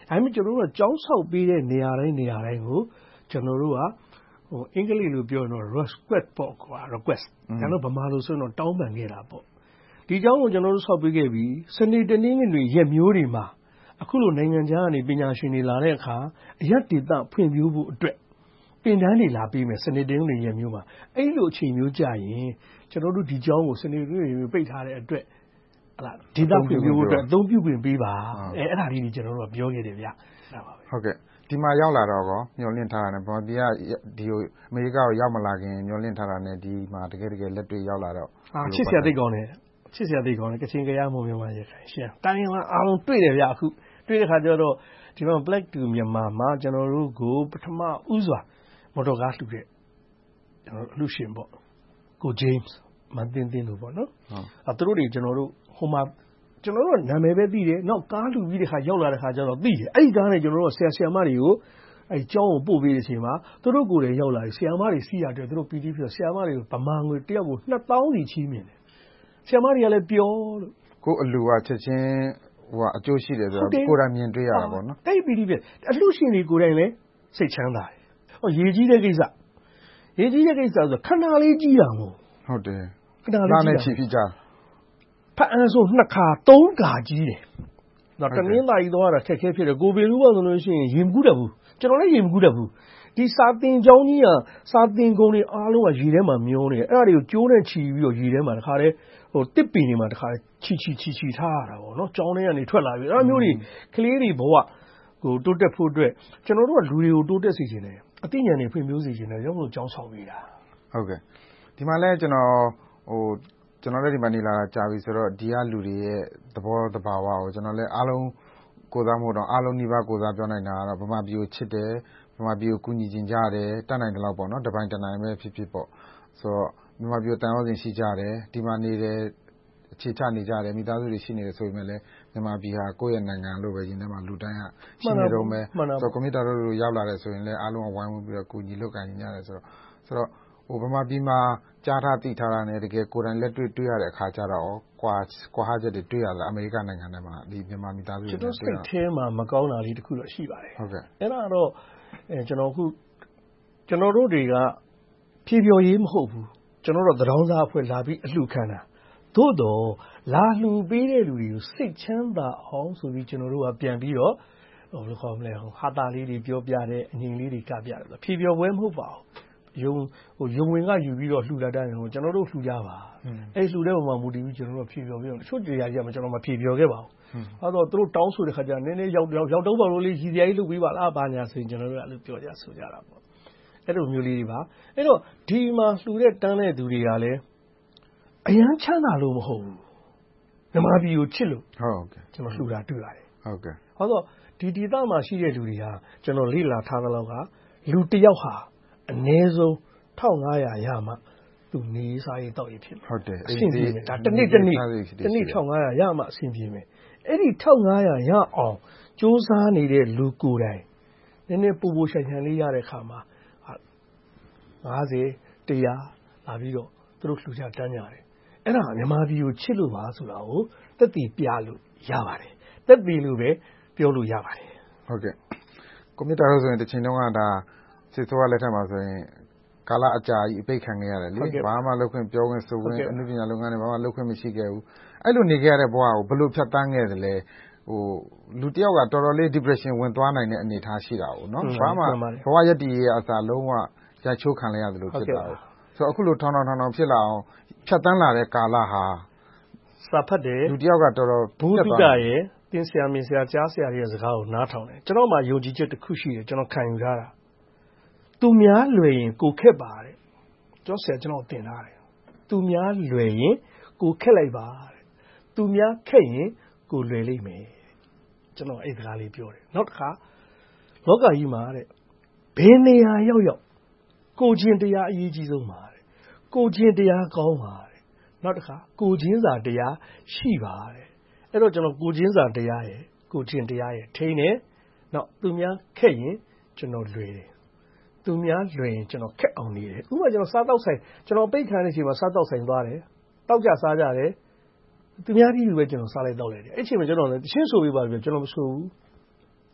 ဒါပေမဲ့ကျွန်တော်တို့ကကြောင်းဆောက်ပေးတဲ့နေရာတိုင်းနေရာတိုင်းကိုကျွန်တော်တို့ကဟိုအင်္ဂလိပ်လိုပြောရင်တော့ request ပေါ့ကွာ request ကျွန်တော်ဗမာလိုဆိုရင်တော့တောင်းပန်ခဲ့တာပေါ့ဒီကြောင်းကိုကျွန်တော်တို့ဆောက်ပေးခဲ့ပြီးစနေတနင်္ဂနွေရက်မျိုးတွေမှာအခုလိုနိုင်ငံခြားကနေပညာရှင်တွေလာတဲ့အခါအရက်ဒေသဖွံ့ဖြိုးဖို့အတွက်ပင်တန်းတွေလာပေးမယ်စနေတနင်္ဂနွေရက်မျိုးမှာအဲ့လိုအချိန်မျိုးကြာရင်ကျွန်တော်တို့ဒီကြောင်းကိုစနေတနင်္ဂနွေမျိုးပိတ်ထားတဲ့အတွက်ဟလာဒေသဖွံ့ဖြိုးဖို့အတွက်အသုံးပြုခွင့်ပေးပါအဲအဲ့ဒါလေးတွေကျွန်တော်တို့ကပြောခဲ့တယ်ဗျအဲ့ဒါပါပဲဟုတ်ကဲ့ဒီမှာရောက်လာတော့ကောမျောလင့်ထားတာနဲ့ဗမာပြည်ကဒီကိုအမေရိကကိုရောက်မလာခင်မျောလင့်ထားတာနဲ့ဒီမှာတကယ်တကယ်လက်တွေ့ရောက်လာတော့ချစ်စရာသိကောင်းတယ်ချစ်စရာသိကောင်းတယ်ကချင်ကရမှုမြန်မာရခိုင်ရှမ်းတိုင်းရင်းသားအားလုံးတွေ့တယ်ဗျအခုတွေ့တဲ့ခါကျတော့ဒီမှာ Black to မြန်မာမှာကျွန်တော်တို့ကိုပထမဦးစွာမော်တော်ကားလှူတဲ့ကျွန်တော်အလှရှင်ပေါ့ကို James မန်တင်းတင်းလို့ပေါ့နော်အဲသူတို့တွေကျွန်တော်တို့ဟိုမှာကျွန်တော်တို့နာမည်ပဲသိတယ်နောက်ကားလှူပြီးတဲ့ခါရောက်လာတဲ့ခါကျတော့သိတယ်အဲ့ဒီကားနဲ့ကျွန်တော်တို့ဆရာဆရာမတွေကိုအဲ့ကျောင်းကိုပို့ပေးတဲ့အချိန်မှာသူတို့ကိုယ်လည်းရောက်လာတယ်ဆရာမတွေစီးရတယ်သူတို့ ပီ တီ ဖြစ်ဆရာမတွေကိုဗမာငွေတယောက်ကိုနှစ်သောင်းစီချီးမြှင့်တယ်ဆရာမတွေကလည်းပြောလို့ကိုအလူကချက်ချင်းဟိုကအကျိုးရှိတယ်ဆိုတော့ကိုယ်တိုင်မြင်တွေ့ရတာပေါ့နော်အဲ့ ပီ တီ ဖြစ်အလှရှင်တွေကိုယ်တိုင်လည်းစိတ်ချမ်းသာတယ်ဟောရေးကြီးတဲ့ကိစ္စရေးကြီးတဲ့ကိစ္စဆိုခဏလေးကြီးတာမဟုတ်ဟုတ်တယ်ခဏလေးကြီးချီဖြစ်ကြဖအန်းဆိုနှစ်ခါသုံးခါကြီးတယ်တော့တနင်္လာရီသွားတာခက်ခဲဖြစ်တယ်ကိုပေလူကဆိုလို့ရှိရင်ရေမကူးတတ်ဘူးကျွန်တော်လည်းရေမကူးတတ်ဘူးဒီစာတင်ကျောင်းကြီးကစာတင်ကုန်းတွေအားလုံးကရေထဲမှာမျောနေတယ်အဲ့ဒါတွေကိုကျိုးနဲ့ချီပြီးတော့ရေထဲမှာတခါတည်းဟိုတစ်ပင်တွေမှာတခါချီချီချီချီထားရတာပေါ့နော်ကျောင်းထဲကနေထွက်လာပြီအဲ့လိုမျိုးတွေကလေးတွေဘဝကိုတိုးတက်ဖို့အတွက်ကျွန်တော်တို့ကလူတွေကိုတိုးတက်စေချင်တယ်အသိဉာဏ်တွေဖွံ့ဖြိုးစေချင်တယ်ရောက်လို့ကျောင်းဆောင်ပေးတာဟုတ်ကဲ့ဒီမှာလဲကျွန်တော်ဟိုကျွန်တော်လည်းဒီမှာနေလာတာကြာပြီဆိုတော့ဒီကလူတွေရဲ့သဘောတဘာဝကိုကျွန်တော်လည်းအားလုံးကိုစားမို့တော့အားလုံးနှိပါကိုစားပြောနိုင်တာကတော့ဗမာပြည်ကိုချစ်တယ်ဗမာပြည်ကိုကူညီကျင်ကြတယ်တတ်နိုင်တယ်လို့ပေါ့နော်တပိုင်းတနိုင်ပဲဖြစ်ဖြစ်ပေါ့ဆိုတော့ဗမာပြည်ကိုတန်ရောစင်ရှိကြတယ်ဒီမှာနေတယ်အခြေချနေကြတယ်မိသားစုတွေရှိနေတယ်ဆိုပေမဲ့လည်းမြန်မာပြည်ဟာကိုယ့်ရဲ့နိုင်ငံလို့ပဲရင်ထဲမှာလူတိုင်းကရှိနေတော့မယ်ဆိုတော့ကွန်ပျူတာတို့ရောက်လာတယ်ဆိုရင်လည်းအားလုံးကဝိုင်းဝန်းပြီးတော့ကူညီလုပ်ကိုင်နေရတယ်ဆိုတော့ဆိုတော့ဟိုဗမာပြည်မှာကြားထားသိထားတာနဲ့တကယ်ကိုယ်တိုင်လက်တွေ့တွေ့ရတဲ့အခါကျတော့ကွာကွာဟချက်တွေတွေ့ရလားအမေရိကန်နိုင်ငံထဲမှာဒီမြန်မာမိသားစုတွေကျွန်တော်စိတ်ထဲမှာမကောင်းတာလေးတစ်ခုတော့ရှိပါတယ်ဟုတ်ကဲ့အဲ့ဒါတော့အဲကျွန်တော်ခုကျွန်တော်တို့တွေကဖြေပြော်ရေးမဟုတ်ဘူးကျွန်တော်တို့သတောင်းစားအဖွဲ့လာပြီးအလှခံတာသို့တော့လာလှူပေးတဲ့လူတွေကိုစိတ်ချမ်းသာအောင်ဆိုပြီးကျွန်တော်တို့ကပြန်ပြီးတော့ဟိုဘယ်လိုခေါ်မလဲဟာတာလေးတွေပြောပြတဲ့အငြိမ်လေးတွေကပြတယ်ဖြေပြော်ပွဲမဟုတ်ပါဘူးယုံဟိုယုံဝင်ကယူပြီးတော့လှူလာတဲ့ဟိုကျွန်တော်တို့လှူကြပါအဲ့လှူတဲ့ပုံမှာမူတည်ပြီးကျွန်တော်တို့ဖြေပြော်ပြီးတော့တချို့တရားကြီးကကျွန်တော်မဖြေပြော်ခဲ့ပါဘူးအဲ့တော့သူတို့တောင်းဆိုတဲ့ခါကျနည်းနည်းရောက်ရောက်တော့ပါလို့လေးရည်စရာကြီးလုပ်ပေးပါလားဘာညာဆိုရင်ကျွန်တော်တို့ကအဲ့လိုပြောကြဆိုကြတာပေါ့အဲ့လိုမျိုးလေးတွေပါအဲ့တော့ဒီမှာလှူတဲ့တန်းတဲ့သူတွေကလည်းအရန်ချမ်းသာလို့မဟုတ်ဘူးမြန်မာပြည်ကိုချစ်လို့ဟုတ်ကဲ့ကျွန်တော်လှူတာတွေ့ရတယ်ဟုတ်ကဲ့ဟောတော့ဒီဒေသမှာရှိတဲ့လူတွေဟာကျွန်တော်လေ့လာထားသလောက်ကလူတစ်ယောက်ဟာအနည်းဆုံးတစ်ထောင်ငါးရာရမှသူနေစားရေးတောက်ရေးဖြစ်ဟုတ်တယ်အဆင်ပြေမယ်ဒါတစ်နေ့တစ်နေ့တစ်နေ့တစ်ထောင်ငါးရာရမှအဆင်ပြေမယ်အဲ့ဒီတစ်ထောင်ငါးရာရအောင်စူးစမ်းနေတဲ့လူကိုယ်တိုင်နည်းနည်းပူပူရှန်ရှန်လေးရတဲ့ခါမှာငါးဆယ် တစ်ရာလာပြီးတော့သူတို့လှူကြတန်းကြတယ်အဲ့ဒါမြန်မာပြည်ကိုချစ်လို့ပါဆိုတာကိုသက်သေပြလို့ရပါတယ်သက်သေလို့ပဲပြောလို့ရပါတယ်ဟုတ်ကဲ့ကွန်ပျူတာလို့ဆိုရင်တစ်ချိန်တုန်းကဒါစစ်ဆိုးရလက်ထက်မှာဆိုရင်ကာလအကြာကြီးအပိတ်ခံခဲ့ရတယ်လေဘာမှလုပ်ခွင့်ပြောခွင့်ဆိုခွင့်အမှုပညာလုပ်ငန်းတွေဘာမှလုပ်ခွင့်မရှိခဲ့ဘူးအဲ့လိုနေခဲ့ရတဲ့ဘဝကိုဘယ်လိုဖြတ်သန်းခဲ့သလဲဟိုလူတယောက်ကတော်တော်လေး depression ဝင်သွားနိုင်တဲ့အနေအထားရှိတာကိုနော်ဘာမှဘဝရည်တည်ရဲ့အစားလုံးဝရိုက်ချိုးခံလိုက်ရတယ်လို့ဖြစ်တာကိုဆိုတော့အခုလိုထောင်ထောင်ထောင်ထောင်ဖြစ်လာအောင်ဖြတ်သန်းလာတဲ့ကာလဟာစာဖတ်တယ်လူတယောက်ကတော်တော်ဘူးတုဒရဲ့တင်းဆရာမင်းဆရာကြားဆရာရဲ့စကားကိုနားထောင်တယ်ကျွန်တော်မှယုံကြည်ချက်တစ်ခုရှိတယ်ကျွန်တော်ခံယူထားတာသူများလွယ်ရင်ကိုခက်ပါတဲ့ကျွန်တော်ဆရာကျွန်တော်တင်ထားတယ်သူများလွယ်ရင်ကိုခက်လိုက်ပါတဲ့သူများခက်ရင်ကိုလွယ်လိမ့်မယ်ကျွန်တော်အဲ့စကားလေးပြောတယ်နောက်တစ်ခါလောကကြီးမှာတဲ့ဘယ်နေရာရောက်ရောက်ကိုချင်းတရားအရေးကြီးဆုံးပါတဲ့ကိုချင်းတရားကောင်းပါတဲ့နောက်တစ်ခါကိုချင်းစာတရားရှိပါတဲ့အဲ့တော့ကျွန်တော်ကိုချင်းစာတရားရယ်ကိုချင်းတရားရယ်ထိန်းတယ်နောက်သူများခက်ရင်ကျွန်တော်လွယ်တယ်သူများလွယ်ရင်ကျွန်တော်ခက်အောင်နေတယ်ဥပမာကျွန်တော်စားတော့ဆိုင်ကျွန်တော်ပိတ်ခံတဲ့အချိန်မှာစားတော့ဆိုင်သွားတယ်တောက်ကြစားကြတယ်သူများကြီးပဲကျွန်တော်စားလိုက်တော့လိုက်တယ်အဲ့ချိန်မှာကျွန်တော်လည်းတချင်းဆိုပြီးပါပြီကျွန်တော်မဆိုဘူး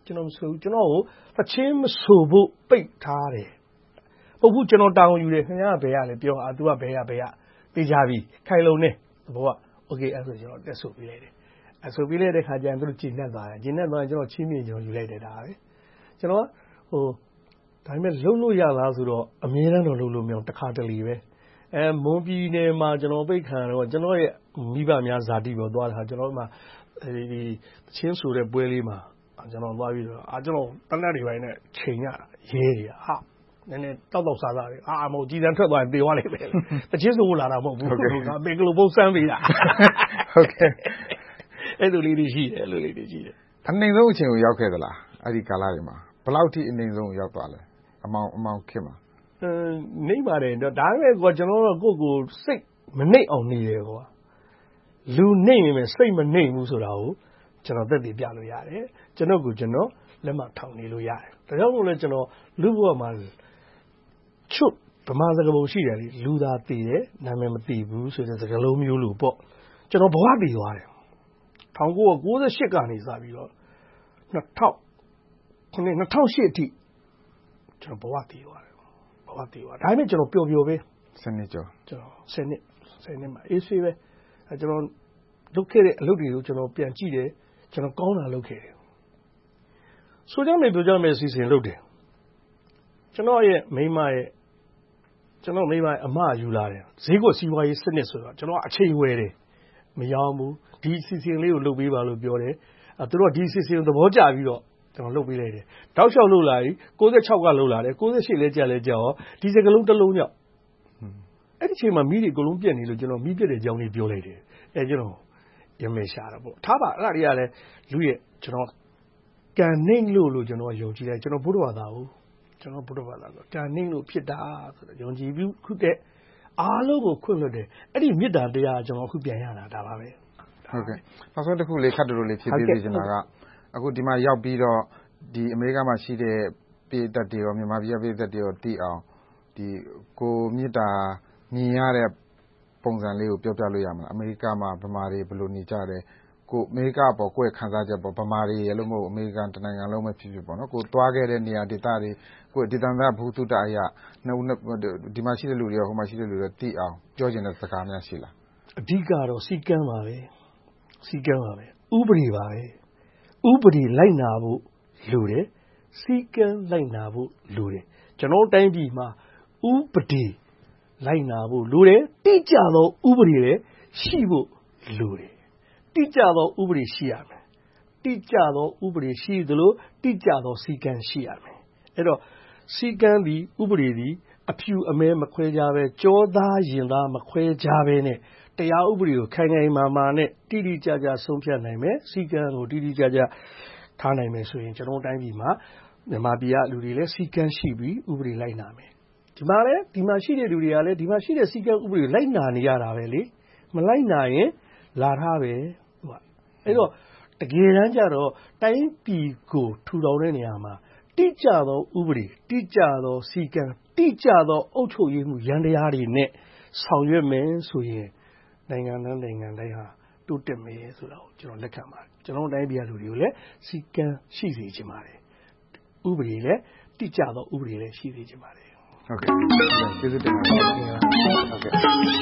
ကျွန်တော်မဆိုကျွန်တော်ကိုတချင်းမဆိုဖို့ပိတ်ထားတယ်ဟုတ်ဘူးကျွန်တော်တောင်းယူတယ်ခင်ဗျားဘယ်ရလဲပြောအာ तू ကဘယ်ရဘယ်ရသိကြပြီခိုင်လုံနေသဘောက okay အဲ့ဆိုကျွန်တော်တက်ဆိုပြီးလိုက်တယ်အဲ့ဆိုပြီးလိုက်တဲ့ခါကျရင်သူတို့ဂျင်းနဲ့သွားတယ်ဂျင်းနဲ့သွားရင်ကျွန်တော်ချင်းမြင်ကျွန်တော်ယူလိုက်တယ်ဒါပဲကျွန်တော်ဟိုဒါပေမဲ့လှုပ်လို့ရလားဆိုတော့အမြဲတမ်းတော့လှုပ်လို့မရအောင်တစ်ခါတလေပဲအဲမွန်ပြည်နယ်မှာကျွန်တော်ပိတ်ခံတော့ကျွန်တော်ရဲ့မိဘများဇာတိပေါ်သွားတာကျွန်တော်မှဒီချင်းဆိုတဲ့ပွဲလေးမှာကျွန်တော်သွားပြီးတော့အာကျွန်တော်တနက်တွေပိုင်းနဲ့ချိန်ရရဲတွေဟာနည်းနည်းတောက်တောက်စားစားတွေအာမဟုတ်ကြည်စံထွက်သွားရင်တေသွားလိမ့်မယ်တချင်းဆိုလာတာမဟုတ်ဘူးငါပေကလိုပုံစံပေးတာဟုတ်ကဲ့အဲ့လိုလေးတွေရှိတယ်အဲ့လိုလေးတွေရှိတယ်အနှိမ်ဆုံးအချိန်ကိုရောက်ခဲ့သလားအဲ့ဒီကာလတွေမှာဘယ်လောက်ထိအနှိမ်ဆုံးကိုရောက်သွားလဲအမောင်အမောင်ခင်မှာအင်းနေပါတယ်တော့ဒါပေမဲ့ကွာကျွန်တော်တို့ကိုယ့်ကိုစိတ်မနှိမ့်အောင်နေတယ်ကွာလူနှိမ့်ရင်ပဲစိတ်မနှိမ့်ဘူးဆိုတာကိုကျွန်တော်သက်သေပြလို့ရတယ်ကျွန်တော်ကိုကျွန်တော်လက်မထောင်နေလို့ရတယ်ဒါကြောင့်မို့လဲကျွန်တော်လူ့ဘဝမှာချွတ်ဗမာစကားပုံရှိတယ်လေလူသာတည်တယ်နာမည်မတည်ဘူးဆိုတဲ့စကားလုံးမျိုးလို့ပေါ့ကျွန်တော်ဘဝတည်သွားတယ်၁၉၉၈ကနေစပြီးတော့၂၀၀၀ခုနှစ်၂၀၀၈အထိကျွန်တော်ဘဝတည်သွားတယ်ဘဝတည်သွားဒါပေမဲ့ကျွန်တော်ပျော်ပျော်ပဲစနစ်ကျော်ကျွန်တော်စနစ်စနစ်မှာအေးဆေးပဲအဲကျွန်တော်လုပ်ခဲ့တဲ့အလုပ်တွေကိုကျွန်တော်ပြန်ကြည့်တယ်ကျွန်တော်ကောင်းတာလုပ်ခဲ့တယ်ဆိုကြမယ်ပြောကြမယ်စီစဉ်လုပ်တယ်ကျွန်တော်ရဲ့မိမရဲ့ကျွန်တော်မိမအမယူလာတယ်ဈေးကွက်စီးပွားရေးစနစ်ဆိုတော့ကျွန်တော်အချိန်ဝယ်တယ်မရောဘူးဒီစီစဉ်လေးကိုလုပ်ပေးပါလို့ပြောတယ်အဲသူတို့ဒီစီစဉ်သဘောကျပြီးတော့ကျွန်တော်လုပ်ပေးလိုက်တယ်တောက်လျှောက်လုပ်လာပြီး၉၆ကလုပ်လာတယ်၉၈လဲကြာလဲကြာရောဒီစကလုံးတစ်လုံးကြောင့်အဲ့ဒီချိန်မှာမိတွေအကုန်လုံးပြက်နေလို့ကျွန်တော်မိပြက်တဲ့အကြောင်းလေးပြောလိုက်တယ်အဲကျွန်တော်ရမေရှာတာပေါ့ထားပါအဲ့ဒါတွေကလည်းလူရဲ့ကျွန်တော်ကန်နှိမ့်လို့လို့ကျွန်တော်ယုံကြည်တယ်ကျွန်တော်ဘုရားဘာသာကိုကျွန်တော်ဘုရားဘာသာဆိုကန်နှိမ့်လို့ဖြစ်တာဆိုတော့ယုံကြည်ပြီးခုတဲ့အားလုံးကိုခွင့်လွှတ်တယ်အဲ့ဒီမေတ္တာတရားကျွန်တော်အခုပြန်ရတာဒါပါပဲဟုတ်ကဲ့နောက်ဆုံးတစ်ခုလေးခတ်တူလေးဖြည့်ပေးစီချင်တာကအခုဒီမှာရောက်ပြီးတော့ဒီအမေရိကန်မှာရှိတဲ့ပြည်သက်တွေရောမြန်မာပြည်ပြည်သက်တွေရောတည်အောင်ဒီကိုမေတ္တာမြင်ရတဲ့ပုံစံလေးကိုပြောပြလို့ရမလားအမေရိကန်မှာဗမာတွေဘယ်လိုနေကြတယ်ကိုအမေရိကန်ပေါ်ကိုယ့်ခံစားချက်ပေါ်ဗမာတွေရဲ့လို့မဟုတ်အမေရိကန်တနိုင်ငံလုံးပဲဖြစ်ဖြစ်ပေါ့နော်ကိုသွားခဲ့တဲ့နေရာဒေသတွေကိုဒေသနာဘုသူတအရာနှစ်ဦးဒီမှာရှိတဲ့လူတွေရောဟိုမှာရှိတဲ့လူတွေတည်အောင်ပြောချင်တဲ့စကားများရှိလားအဓိကတော့စီကံပါပဲစီကံပါပဲဥပဒေပါပဲဥပဒေလိုက်နာဖို့လိုတယ်စီကံလိုက်နာဖို့လိုတယ်ကျွန်တော်တိုင်းပြည်မှာဥပဒေလိုက်နာဖို့လိုတယ်တိကျသောဥပဒေလည်းရှိဖို့လိုတယ်တိကျသောဥပဒေရှိရမယ်တိကျသောဥပဒေရှိသလိုတိကျသောစီကံရှိရမယ်အဲ့တော့စီကံဒီဥပဒေဒီအဖြူအမဲမခွဲကြပဲကြောသားရင်သားမခွဲကြပဲနဲ့တရားဥပဒေကိုခိုင်ခိုင်မာမာနဲ့တိတိကျကျဆုံးဖြတ်နိုင်မယ်စီကံကိုတိတိကျကျထားနိုင်မယ်ဆိုရင်ကျွန်တော်တိုင်းပြည်မှာမြန်မာပြည်ကလူတွေလည်းစီကံရှိပြီးဥပဒေလိုက်နာမယ်ဒီမှာလည်းဒီမှာရှိတဲ့လူတွေကလည်းဒီမှာရှိတဲ့စီကံဥပဒေလိုက်နာနေရတာပဲလေမလိုက်နာရင်လာထားပဲအဲ့တော့တကယ်တမ်းကျတော့တိုင်းပြည်ကိုထူထောင်တဲ့နေရာမှာတိကျသောဥပဒေတိကျသောစီကံတိကျသောအုပ်ချုပ်ရေးမှုရန်တရားတွေနဲ့ဆောင်ရွက်မယ်ဆိုရင်နိုင်ငံသားနိုင်ငံတိုင်းဟာတိုးတက်မယ်ဆိုတာကိုကျွန်တော်လက်ခံပါတယ်ကျွန်တော်တိုင်းပြည်လူတွေကိုလည်းစီကံရှိစေချင်ပါတယ်ဥပဒေလည်းတိကျသောဥပဒေလည်းရှိစေချင်ပါတယ်ဟုတ်ကဲ့ကျေးဇူးတင်ပါတယ်ဟုတ်ကဲ့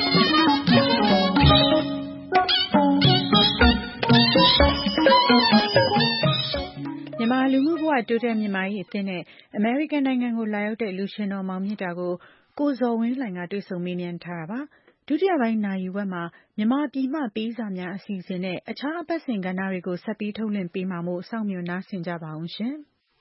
မြန်မာလူမှုဘဝတိုးတက်မြန်မာရေးအသင်းနဲ့အမေရိကန်နိုင်ငံကိုလာရောက်တဲ့လူရှင်တော်မောင်မြင့်တာကိုကိုဇော်ဝင်းလှိုင်ကတွေ့ဆုံမေးမြန်းထားတာပါဒုတိယပိုင်းနာရီဝက်မှာမြန်မာပြည်မှပေးစာများအစီအစဉ်နဲ့အခြားအပတ်စဉ်ကဏ္ဍတွေကိုဆက်ပြီးထုတ်လွှင့်ပေးမှာမို့စောင့်မျှော်နားဆင်ကြပါအောင်ရှင်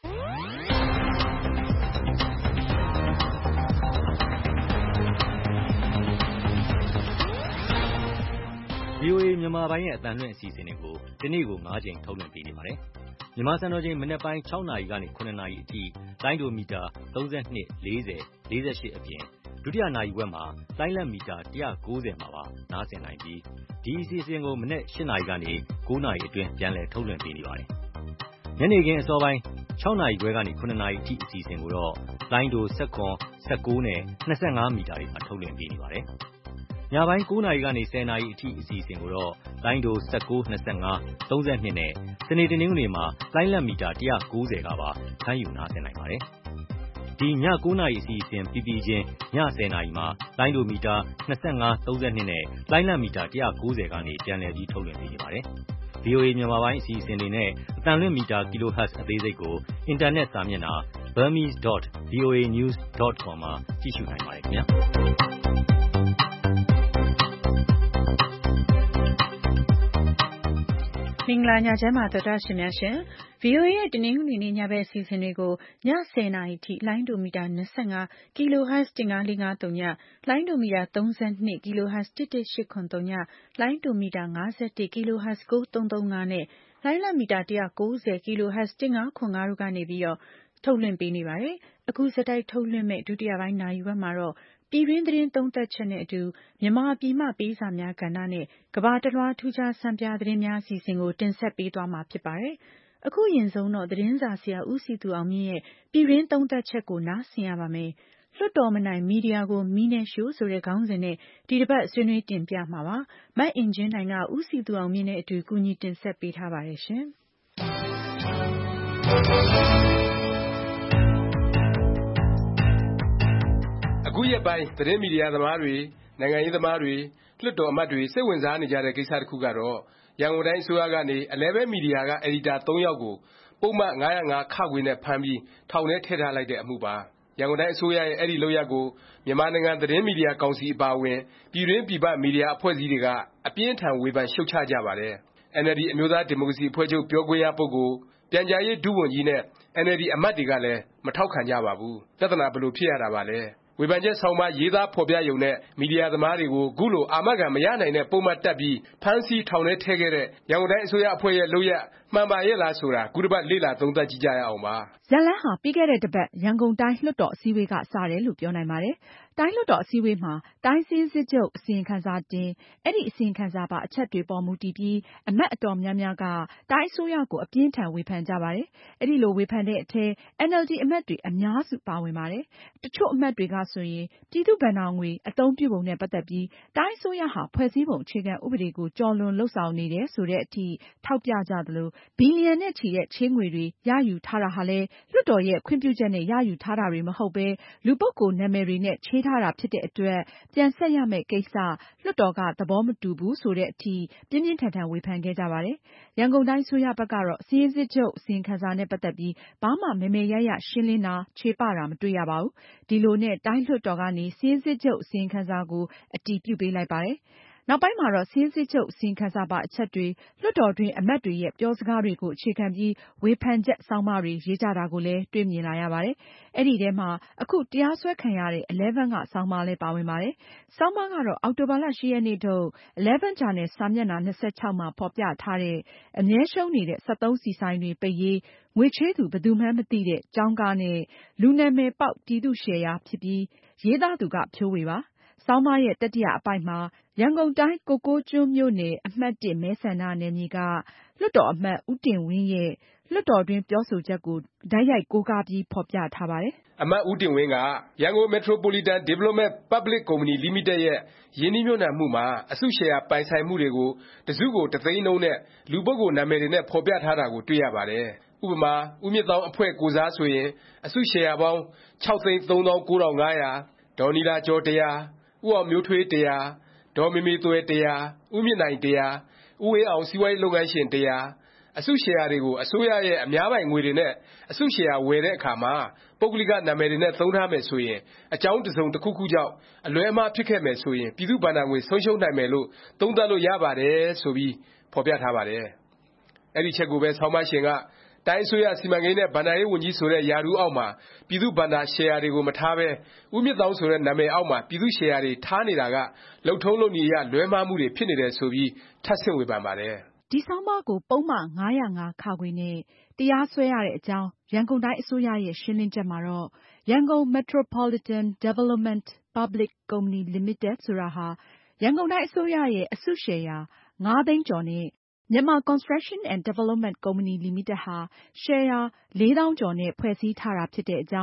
ဗွီအိုအေမြန်မာပိုင်းရဲ့အသံလွှင့်အစီအစဉ်တွေကိုဒီနေ့ကို၅ကြိမ်ထုတ်လွှင့်ပေးနေပါတယ်။မြန်မာစံတော်ချိန်မနက်ပိုင်း၆နာရီကနေ၇နာရီအထိလိုင်းဒိုမီတာ၃၂ ၄၀ ၄၈အပြင်ဒုတိယနာရီဝက်မှာလိုင်းလက်မီတာ၁၉၀မှာပါနားဆင်နိုင်ပြီးဒီအစီအစဉ်ကိုမနက်၈နာရီကနေ၉နာရီအတွင်းပြန်လည်ထုတ်လွှင့်ပေးနေပါတယ်။ညနေခင်းအစောပိုင်း၆နာရီခွဲကနေ၇နာရီအထိအစီအစဉ်ကိုတော့လိုင်းဒို၁၇ ၁၉နဲ့၂၅မီတာတွေမှာထုတ်လွှင့်ပေးနေပါတယ်။ညပိုင်းကိုးနာရီကနေဆယ်နာရီအထိအစီအစဉ်ကိုတော့လိုင်းဒို၁၉ ၂၅ ၃၂နဲ့စနေတနင်္ဂနွေမှာလိုင်းလက်မီတာone ninetyကပါဖမ်းယူနားဆင်နိုင်ပါတယ်။ဒီညကိုးနာရီအစီအစဉ်ပြီးပြီးချင်းညဆယ်နာရီမှာလိုင်းဒိုမီတာ၂၅ ၃၂နဲ့လိုင်းလက်မီတာone ninetyကနေပြန်လည်ပြီးထုတ်လွှင့်ပေးနေပါတယ်။ဗွီအိုအေ မြန်မာပိုင်းအစီအစဉ်တွေနဲ့အသံလွှင့်မီတာ kilohertz အသေးစိတ်ကိုအင်တာနက်စာမျက်နှာ burmese dot voa news dot com မှာကြည့်ရှုနိုင်ပါတယ်ခင်ဗျာ။မင်္ဂလာညချမ်းပါသောတာရှင်များရှင် ဗွီအိုအေ ရဲ့တနင်္ဂနွေနေ့ညဘက်အစီအစဉ်တွေကိုညဆယ်နာရီထိလိုင်းဒိုမီတာ၂၅ kilohertz one five four five ညလိုင်းဒိုမီတာthirty-two kilohertz one one eight seven three ညလိုင်းဒိုမီတာfifty kilohertz nine three three fiveနဲ့လိုင်းလမီတာone ninety kilohertz one five four fiveတို့ကနေပြီးတော့ထုတ်လွှင့်ပေးနေပါတယ်။အခုစတိုက်ထုတ်လွှင့်မဲ့ဒုတိယပိုင်းနာရီဝက်မှာတော့ပြည်တွင်းသတင်းသုံးသပ်ချက်နဲ့အတူမြန်မာပြည်မှပေးစာများကဏ္ဍနဲ့ကမ္ဘာတလွှားထူးခြားစံပြသတင်းများအစီအစဉ်ကိုတင်ဆက်ပေးသွားမှာဖြစ်ပါတယ်။အခုရင်ဆုံးတော့သတင်းစာဆရာဦးစီသူအောင်မြင့်ရဲ့ပြည်တွင်းသုံးသပ်ချက်ကိုနားဆင်ရပါမယ်။လွှတ်တော်မနိုင်မီဒီယာကိုမီးနဲ့ရှို့ဆိုတဲ့ခေါင်းစဉ်နဲ့ဒီတစ်ပတ်ဆွေးနွေးတင်ပြမှာပါ။မတ်အင်ဂျင်းနိုင်ကဦးစီသူအောင်မြင့်နဲ့အတူကူညီတင်ဆက်ပေးထားပါတယ်ရှင်။အခုရက်ပိုင်းသတင်းမီဒီယာသမားတွေနိုင်ငံရေးသမားတွေလွှတ်တော်အမတ်တွေစိတ်ဝင်စားနေကြတဲ့ကိစ္စတစ်ခုကတော့ရန်ကုန်တိုင်းအစိုးရကနေelevenမီဒီယာကအယ်ဒီတာthreeယောက်ကိုပုဒ်မfive oh fiveခနဲ့ဖမ်းပြီးထောင်ထဲထည့်ထားလိုက်တဲ့အမှုပါရန်ကုန်တိုင်းအစိုးရရဲ့အဲ့ဒီလုပ်ရပ်ကိုမြန်မာနိုင်ငံသတင်းမီဒီယာကောင်စီအပါအဝင်ပြည်တွင်းပြည်ပမီဒီယာအဖွဲ့အစည်းတွေကအပြင်းထန်ဝေဖန်ရှုတ်ချကြပါတယ် အင်န်အယ်လ်ဒီ အမျိုးသားဒီမိုကရေစီအဖွဲ့ချုပ်ပြောခွင့်ရပုဂ္ဂိုလ်ပြန်ကြားရေးဒုဝန်ကြီးနဲ့ အင်န်အယ်လ်ဒီ အမတ်တွေကလည်းမထောက်ခံကြပါဘူးပြဿနာဘယ်လိုဖြစ်ရတာပါလဲဝေဖန်ချက်ဆောင်းပါးရေးသားဖော်ပြရုံနဲ့မီဒီယာသမားတွေကိုခုလိုအာမခံမရနိုင်တဲ့ပုဒ်မတပ်ပြီးဖမ်းဆီးထောင်ထဲထည့်ခဲ့တဲ့ရန်ကုန်တိုင်းအစိုးရအဖွဲ့ရဲ့လုပ်ရပ်မှန်ပါရဲ့လားဆိုတာခုတစ်ပတ်လေ့လာသုံးသပ်ကြည့်ကြရအောင်ပါဇလန်းဟာပြီးခဲ့တဲ့တစ်ပတ်ရန်ကုန်တိုင်းလွှတ်တော်အစည်းအဝေးကစတယ်လို့ပြောနိုင်ပါတယ်တိုင်းလွှတ်တော်အစည်းအဝေးမှာတိုင်းစာရင်းစစ်ချုပ်အစီရင်ခံစာတင်အဲ့ဒီအစီရင်ခံစာပါအချက်တွေပေါ်မူတည်ပြီးအမတ်အတော်များများကတိုင်းအစိုးရကိုအပြင်းထန်ဝေဖန်ကြပါတယ်အဲ့ဒီလိုဝေဖန်တဲ့အထဲ အင်န်အယ်လ်ဒီ အမတ်တွေအများစုပါဝင်ပါတယ်တချို့အမတ်တွေကဆိုရင်ပြည်သူ့ဘဏ္ဍာငွေအသုံးပြုပုံနဲ့ပတ်သက်ပြီးတိုင်းအစိုးရဟာဖွဲ့စည်းပုံအခြေခံဥပဒေကိုကျော်လွန်လုပ်ဆောင်နေတယ်ဆိုတဲ့အထိထောက်ပြကြသလိုဘီလီယံနဲ့ချီတဲ့ချေးငွေတွေရယူထားတာဟာလည်းလွှတ်တော်ရဲ့ခွင့်ပြုချက်နဲ့ရယူထားတာတွေမဟုတ်ပဲလူပုဂ္ဂိုလ်နာမည်တွေနဲ့ချေးထားတာဖြစ်တဲ့အတွက်ပြန်ဆက်ရမယ့်ကိစ္စလွှတ်တော်ကသဘောမတူဘူးဆိုတဲ့အထိပြင်းပြင်းထန်ထန်ဝေဖန်ခဲ့ကြပါတယ်။ရန်ကုန်တိုင်းအစိုးရဘက်ကတော့စာရင်းစစ်ချုပ်အစီရင်ခံစာနဲ့ပတ်သက်ပြီးဘာမှမယ်မယ်ရရရှင်းလင်းတာခြေပတာမတွေ့ရပါဘူး။ဒီလိုနဲ့တိုင်းလွှတ်တော်ကနေစာရင်းစစ်ချုပ်အစီရင်ခံစာကိုအတည်ပြုပေးလိုက်ပါတယ်။နောက်ပိုင်းမှာတော့စာရင်းစစ်ချုပ်အစီရင်ခံစာပါအချက်တွေလွှတ်တော်တွင်းအမတ်တွေရဲ့ပြောစကားတွေကိုအခြေခံပြီးဝေဖန်ချက်ဆောင်းပါးတွေရေးကြတာကိုလည်းတွေ့မြင်လာရပါတယ်။အဲ့ဒီထဲမှာအခုတရားစွဲခံရတဲ့elevenကဆောင်းပါးလည်းပါဝင်ပါတယ်။ဆောင်းပါးကတော့အောက်တိုဘာလeightရက်နေ့ထုတ်elevenဂျာနယ်စာမျက်နှာtwenty-sixမှာဖော်ပြထားတဲ့အမြဲရှုံးနေတဲ့စက်သုံးဆီဆိုင်တွေပိတ်ရေးငွေချေးသူဘယ်သူမှန်းမသိတဲ့ကျောင်းကားနဲ့လူနာမည်ပေါက်ပြည်သူ့ရှယ်ယာဖြစ်ပြီးရေးသားသူကဖြိုးဝေပါဆောင်းပါးရဲ့တတိယအပိုဒ်မှာရန်ကုန်တိုင်းကိုကိုးကျွန်းမြို့နယ်အမှတ်oneမဲဆန္ဒနယ်မြေကလွှတ်တော်အမတ်ဦးတင်ဝင်းရဲ့လွှတ်တော်တွင်းပြောဆိုချက်ကိုတိုက်ရိုက်ကိုးကားပြီးဖော်ပြထားပါတယ်။အမတ်ဦးတင်ဝင်းကရန်ကုန် Metropolitan Development Public Company Limited ရဲ့ရင်းနှီးမြှုပ်နှံမှုမှာအစုရှယ်ယာပိုင်ဆိုင်မှုတွေကိုတစ်စုကိုတစ်သိန်းနှုန်းနဲ့လူပုဂ္ဂိုလ်နာမည်တွေနဲ့ဖော်ပြထားတာကိုတွေ့ရပါတယ်။ဥပမာဦးမြင့်သောင်းအဖွဲ့ကိုယ်စားဆိုရင်အစုရှယ်ယာပေါင်းsixသိန်းthree thousand nine hundred fiveဒေါ်နီလာကျော်one hundredဦးအောင်မျိုးထွေးone hundredဒေါ်မေမေသွယ်one hundredဦးမြင့်နိုင်one hundredဦးဝင်းအောင်စီးပွားရေးလုပ်ငန်းရှင်one hundredအစုရှယ်ယာတွေကိုအစိုးရရဲ့အများပိုင်ငွေတွေနဲ့အစုရှယ်ယာဝယ်တဲ့အခါမှာပုဂ္ဂလိကနာမည်တွေနဲ့သုံးထားမယ်ဆိုရင်အကြောင်းတစ်စုံတစ်ခုခုကြောင့်အလွဲအမှားဖြစ်ခဲ့မယ်ဆိုရင်ပြည်သူ့ဘဏ္ဍာငွေဆုံးရှုံးနိုင်မယ်လို့သုံးသပ်လို့ရပါတယ်ဆိုပြီးဖော်ပြထားပါတယ်။အဲ့ဒီချက်ကိုပဲဆောင်းပါးရှင်ကတိုင်းအစိုးရစီမံကိန်းနဲ့ဘဏ္ဍာရေးဝန်ကြီးဆိုတဲ့ရာထူးအောက်မှာပြည်သူ့ဘဏ္ဍာရှယ်ယာတွေကိုမထားပဲဦးမြင့်သောင်းဆိုတဲ့နာမည်အောက်မှာပြည်သူ့ရှယ်ယာတွေထားနေတာကလုပ်ထုံးလုပ်နည်းအရလွဲမှားမှုတွေဖြစ်နေတယ်ဆိုပြီးထပ်ဆင့်ဝေဖန်ပါတယ်။ဒီဆောင်းပါးကိုပုဒ်မfive oh fiveနဲ့တရားစွဲရတဲ့အကြောင်းရန်ကုန်တိုင်းအစိုးရရဲ့ရှင်းလင်းချက်မှာတော့ရန်ကုန် Metropolitan Development Public Company Limited ဆိုတာဟာရန်ကုန်တိုင်းအစိုးရရဲ့အစုရှယ်ယာfiveသိန်းကျော်နဲ့Myanmar Construction and Development Company Limited ဟာရှယ်ယာfour thousandကျော်နဲ့ဖွဲ့စည်းထားတာဖြစ်တဲ့အကြောင်း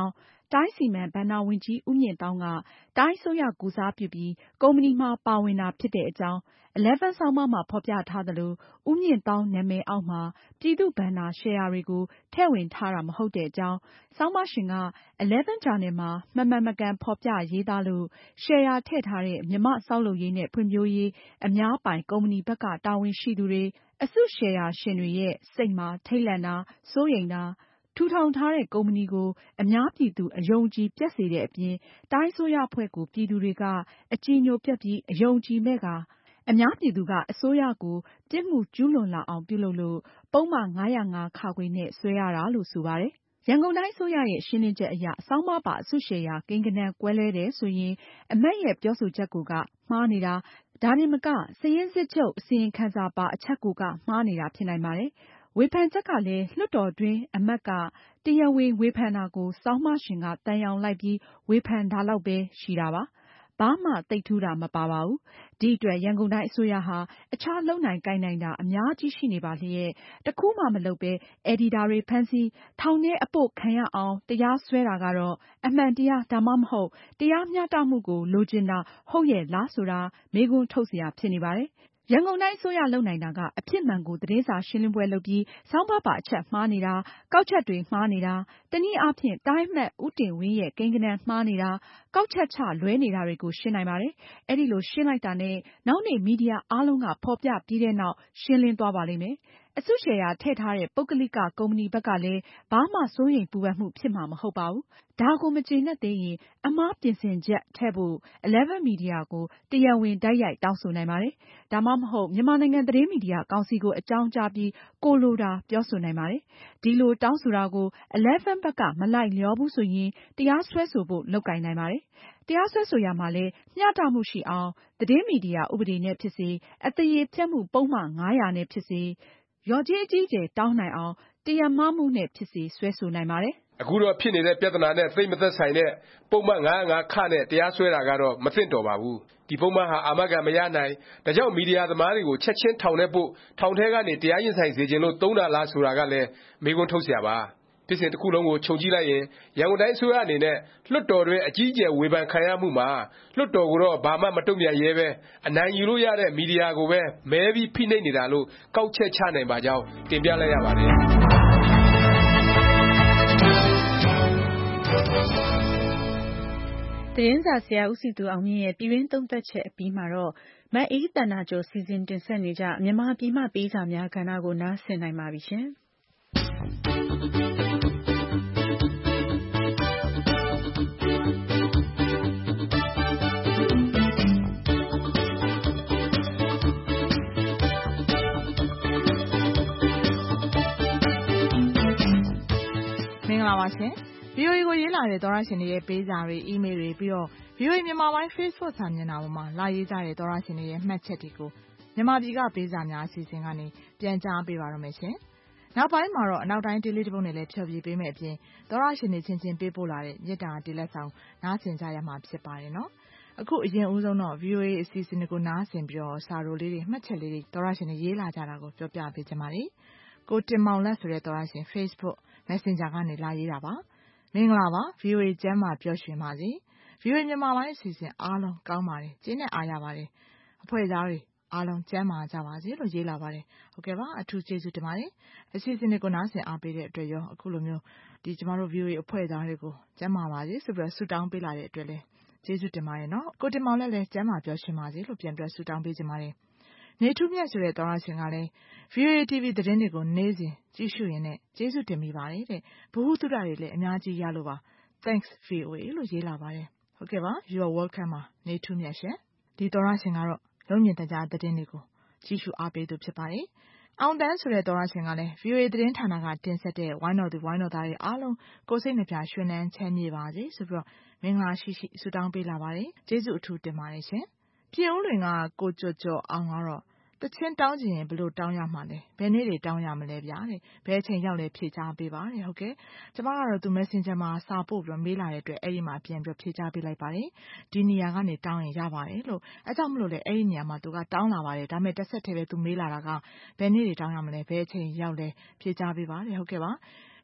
တိုင်းစီမံဘဏ္ဍာဝန်ကြီးဦးမြင့်သောင်းကတိုင်းအစိုးရကိုယ်စားပြုပြီးကုမ္ပဏီမှာပါဝင်တာဖြစ်တဲ့အကြောင်း Eleven ဆောင်းပါးမှာဖော်ပြထားသလိုဦးမြင့်သောင်းနာမည်အောက်မှာပြည်သူ့ဘဏ္ဍာရှယ်ယာတွေကိုထည့်ဝင်ထားတာမဟုတ်တဲ့အကြောင်းဆောင်းပါးရှင်က Eleven ဂျာနယ်မှာမမှန်မကန်ဖော်ပြရေးသားလို့ရှယ်ယာထည့်ထားတဲ့မြန်မာ့ဆောက်လုပ်ရေးနဲ့ဖွံ့ဖြိုးရေးအများပိုင်ကုမ္ပဏီဘက်ကတာဝန်ရှိသူတွေအစုရှယ်ယာရှင်တွေရဲ့စိတ်မှာထိတ်လန့်တာစိုးရိမ်တာထူထောင်ထားတဲ့ကုမ္ပဏီကိုအများပြည်သူအယုံကြည်ပျက်စေတဲ့အပြင်တိုင်းအစိုးရအဖွဲ့ကိုပြည်သူတွေကအကြည်ညိုပျက်ပြီးအယုံကြည်မဲ့ကအများပြည်သူကအစိုးရကိုပြစ်မှုကျူးလွန်လာအောင်ပြုလုပ်လို့ပုဒ်မ၅၀၅ ခ နဲ့စွဲရတာလို့ဆိုပါတယ်။ရန်ကုန်တိုင်းအစိုးရရဲ့ရှင်းလင်းချက်အရဆောင်းပါးပါအစုရှယ်ယာကိန်းဂဏန်းကွဲလွဲတယ်ဆိုရင်အမတ်ရဲ့ပြောဆိုချက်ကိုကမှားနေတာဒါတင်မကစာရင်းစစ်ချုပ်အစီရင်ခံစာပါအချက်ကိုကမှားနေတာဖြစ်နိုင်ပါတယ်။ဝေဖန်ချက်ကလည်းလွှတ်တော်တွင်းအမတ်ကတရားဝင်ဝေဖန်တာကိုဆောင်းပါးရှင်ကသံယောင်လိုက်ပြီးဝေဖန်တာလောက်ပဲရှိတာပါ။ဘာမှသိပ်ထူးတာမပါပါဘူး။ဒီအတွက်ရန်ကုန်တိုင်းအစိုးရဟာအခြားလုပ်နိုင်ကိုင်နိုင်တာအများကြီးရှိနေပါလျက်တခုမှမလုပ်ပဲအယ်ဒီတာတွေဖမ်းဆီးထောင်ထဲအပို့ခံရအောင်တရားစွဲတာကတော့အမှန်တရားဒါမှမဟုတ်တရားမျှတမှုကိုလိုချင်တာဟုတ်ရဲ့လားဆိုတာမေးခွန်းထုတ်စရာဖြစ်နေပါတယ်။ရန်ကုန်တိုင်းအစိုးရလုပ်နိုင်တာကအဖြစ်မှန်ကိုသတင်းစာရှင်းလင်းပွဲလုပ်ပြီးဆောင်းပါးပါအချက်မှားနေတာကောက်ချက်တွေမှားနေတာတနည်းအားဖြင့်တိုင်းအမှတ်ဦးတင်ဝင်းရဲ့ကိန်းဂဏန်းမှားနေတာကောက်ချက်ချလွဲနေတာတွေကိုရှင်းနိုင်ပါတယ်။အဲဒီလိုရှင်းလိုက်တာနဲ့နောက်နေ့မီဒီယာအားလုံးကဖော်ပြပြီးတဲ့နောက်ရှင်းလင်းသွားပါလိမ့်မယ်။အစုရှယ်ယာထည့်ထားတဲ့ပုဂ္ဂလိကကုမ္ပဏီဘက်ကလည်းဘာမှစိုးရိမ်ပူပန်မှုဖြစ်မှာမဟုတ်ပါဘူး။ဒါကိုမကျေနပ်သေးရင်အမှားပြင်ဆင်ချက်ထည့်ဖို့ Eleven မီဒီယာကိုတရားဝင်တိုက်ရိုက်တောင်းဆိုနိုင်ပါတယ်။ဒါမှမဟုတ်မြန်မာနိုင်ငံသတင်းမီဒီယာကောင်စီကိုအကြောင်းကြားပြီးကိုလိုတာပြောဆိုနိုင်ပါတယ်။ဒီလိုတောင်းဆိုတာကို Eleven ဘက်ကမလိုက်လျောဘူးဆိုရင်တရားစွဲဆိုဖို့လုပ်ကိုင်နိုင်ပါတယ်။တရားစွဲဆိုရမှာလည်းမျှတမှုရှိအောင်သတင်းမီဒီယာဥပဒေနဲ့ဖြစ်စေအသရေဖျက်မှုပုဒ်မ၅၀၀နဲ့ဖြစ်စေလျော်ကြေးအကြီးအကျယ်တောင်းနိုင်အောင်တရားမှားမှုနဲ့ဖြစ်စေစွဲဆိုနိုင်ပါတယ်။အခုတော့ဖြစ်နေတဲ့ပြဿနာနဲ့သိမသက်ဆိုင်တဲ့ပုဒ်မ၅၀၅ ခ နဲ့တရားစွဲတာကတော့မသင့်တော်ပါဘူး။ဒီပုဒ်မဟာအာမခံမရနိုင်ဒါကြောင့်မီဒီယာသမားတွေကိုချက်ချင်းထောင်ထဲပို့ထောင်ထဲကနေတရားရင်ဆိုင်စေခြင်းလို့သုံးတာလားဆိုတာကလည်းမေးခွန်းထုတ်စရာပါ။ဖြစ်စဉ်တစ်ခုလုံးကိုခြုံကြည့်လိုက်ရင်ရန်ကုန်တိုင်းအစိုးရအနေနဲ့လွှတ်တော်တွင်အကြီးအကျယ်ဝေဖန်ခံရမှုမှာလွှတ်တော်ကိုတော့ဘာမှမတုံ့ပြန်ရဲပဲအနိုင်ယူလို့ရတဲ့မီဒီယာကိုပဲမဲပြီးဖိနှိပ်နေတာလို့ကောက်ချက်ချနိုင်ပါကြောင်းတင်ပြလိုက်ရပါတယ်သတင်းစာဆရာဦးစည်သူအောင်မြင့်ရဲ့ပြည်တွင်းသုံးသပ်ချက်အပြီးမှာတော့မအေးသန္တာကျော်စီစဉ်တင်ဆက်နေကြမြန်မာပြည်မှပေးစာများကဏ္ဍကိုနားဆင်နိုင်ပါပြီရှင်။မင်္ဂလာပါရှင်။ဗွီအိုအေ ကိုရေးလာတဲ့သောတရှင်တွေရဲ့ပေးစာတွေအီးမေးလ်တွေပြီးတော့ ဗွီအိုအေ မြန်မာပိုင်း Facebook စာမျက်နှာပေါ်မှာလာရေးကြတဲ့သောတရှင်တွေရဲ့မှတ်ချက်တွေကိုမြန်မာပြည်ကပေးစာများအစီအစဉ်ကနေပြန်ကြားပေးပါရမယ်ရှင်။နောက်ပိုင်းမှာတော့အနောက်တိုင်းဒေလီတစ်ပုဒ်နဲ့လည်းဖြောပြပေးမယ်အပြင်သောတရှင်တွေချင်းချင်းပေးပို့လာတဲ့မြစ်တာတေလက်ဆောင်နားဆင်ကြရမှာဖြစ်ပါတယ်နော်။အခုအရင်ဦးဆုံးတော့ ဗွီအိုအေ အစီအစဉ်တွေကိုနားဆင်ပြီးတော့စာရိုလေးတွေမှတ်ချက်လေးတွေသောတရှင်တွေရေးလာကြတာကိုပြောပြပေးကြပါမယ်။ကိုတင်မောင်လက်ဆိုတဲ့သောတရှင် Facebook Messenger ကနေလာရေးတာပါ။မင်္ဂလာပါ ဗွီအိုအေ ကျမ်းမာပျော်ရွှင်ပါစေ။ ဗွီအိုအေမြန်မာပိုင်းအစီအစဉ်အားလုံးကောင်းပါတယ်။ကျေးနဲ့အားရပါတယ်။အဖွဲ့သားတွေအားလုံးကျမ်းမာကြပါစေလို့ရေးလာပါတယ်။ဟုတ်ကဲ့ပါအထူးကျေးဇူးတင်ပါတယ်။အစီအစဉ်တွေကိုနားဆင်အားပေးတဲ့အတွက်ရောအခုလိုမျိုးဒီကျမတို့ ဗွီအိုအေအဖွဲ့သားတွေကိုကျမ်းမာပါစေဆိုပြီးတော့ဆုတောင်းပေးလာတဲ့အတွက်လည်းကျေးဇူးတင်ပါတယ်နော်။ကိုတင်မောင်လည်းလည်းကျမ်းမာပျော်ရွှင်ပါစေလို့ပြန်ပြီးဆုတောင်းပေးကြပါတယ်။နေထူးမြတ်ဆိုတဲ့သောရရှင်ကလည်း ဗီအိုအေ တီဗီ သတင်းတွေကိုနေ့စဉ်ကြည့်ရှုရင်းနဲ့ကျေးဇူးတင်မိပါတယ်တဲ့။ဘုဟုတုဒ္ဒတွေလည်းအများကြီးရလို့ပါ။ Thanks ဗွီအိုအေ လို့ရေးလာပါတယ်။ဟုတ်ကဲ့ပါ You are welcome ပါနေထူးမြတ်ရှင်။ဒီသောရရှင်ကတော့လုံးမြင့်တကြားသတင်းတွေကိုကြည့်ရှုအားပေးသူဖြစ်ပါတယ်။အောင်တန်းဆိုတဲ့သောရရှင်ကလည်း ဗွီအိုအေ သတင်းဌာနကတင်ဆက်တဲ့ဝိုင်းတော်သူဝိုင်းတော်သားတွေအားလုံးကိုယ်စိတ်နှပြရွှင်လန်းချမ်းမြေ့ပါစေဆိုပြီးတော့မင်္ဂလာရှိရှိဆုတောင်းပေးလာပါတယ်။ကျေးဇူးအထူးတင်ပါတယ်ရှင်။ပြည်ဦးလွင်ကကိုကျော်ကျော်အောင်ကတော့တချင်းတောင်းချင်ရင်ဘယ်လိုတောင်းရမှာလဲဘယ်နေ့တွေတောင်းရမလဲဗျာတဲ့ဘယ်အချိန်ရောက်လဲဖြေချပေးပါတဲ့ဟုတ်ကဲ့ကျမကတော့သူ Messenger မှာစာပို့ပြီးတော့မေးလာတဲ့အတွက်အဲ့ဒီမှာပြန်ပြီးဖြေချပေးလိုက်ပါတယ်ဒီနေရာကနေတောင်းရင်ရပါတယ်လို့အဲကြောင့်မလို့လေအဲ့ဒီနေရာမှာသူကတောင်းလာပါတယ်ဒါပေမဲ့တစ်ဆက်တည်းပဲသူမေးလာတာကဘယ်နေ့တွေတောင်းရမလဲဘယ်အချိန်ရောက်လဲဖြေချပေးပါတဲ့ဟုတ်ကဲ့ပါ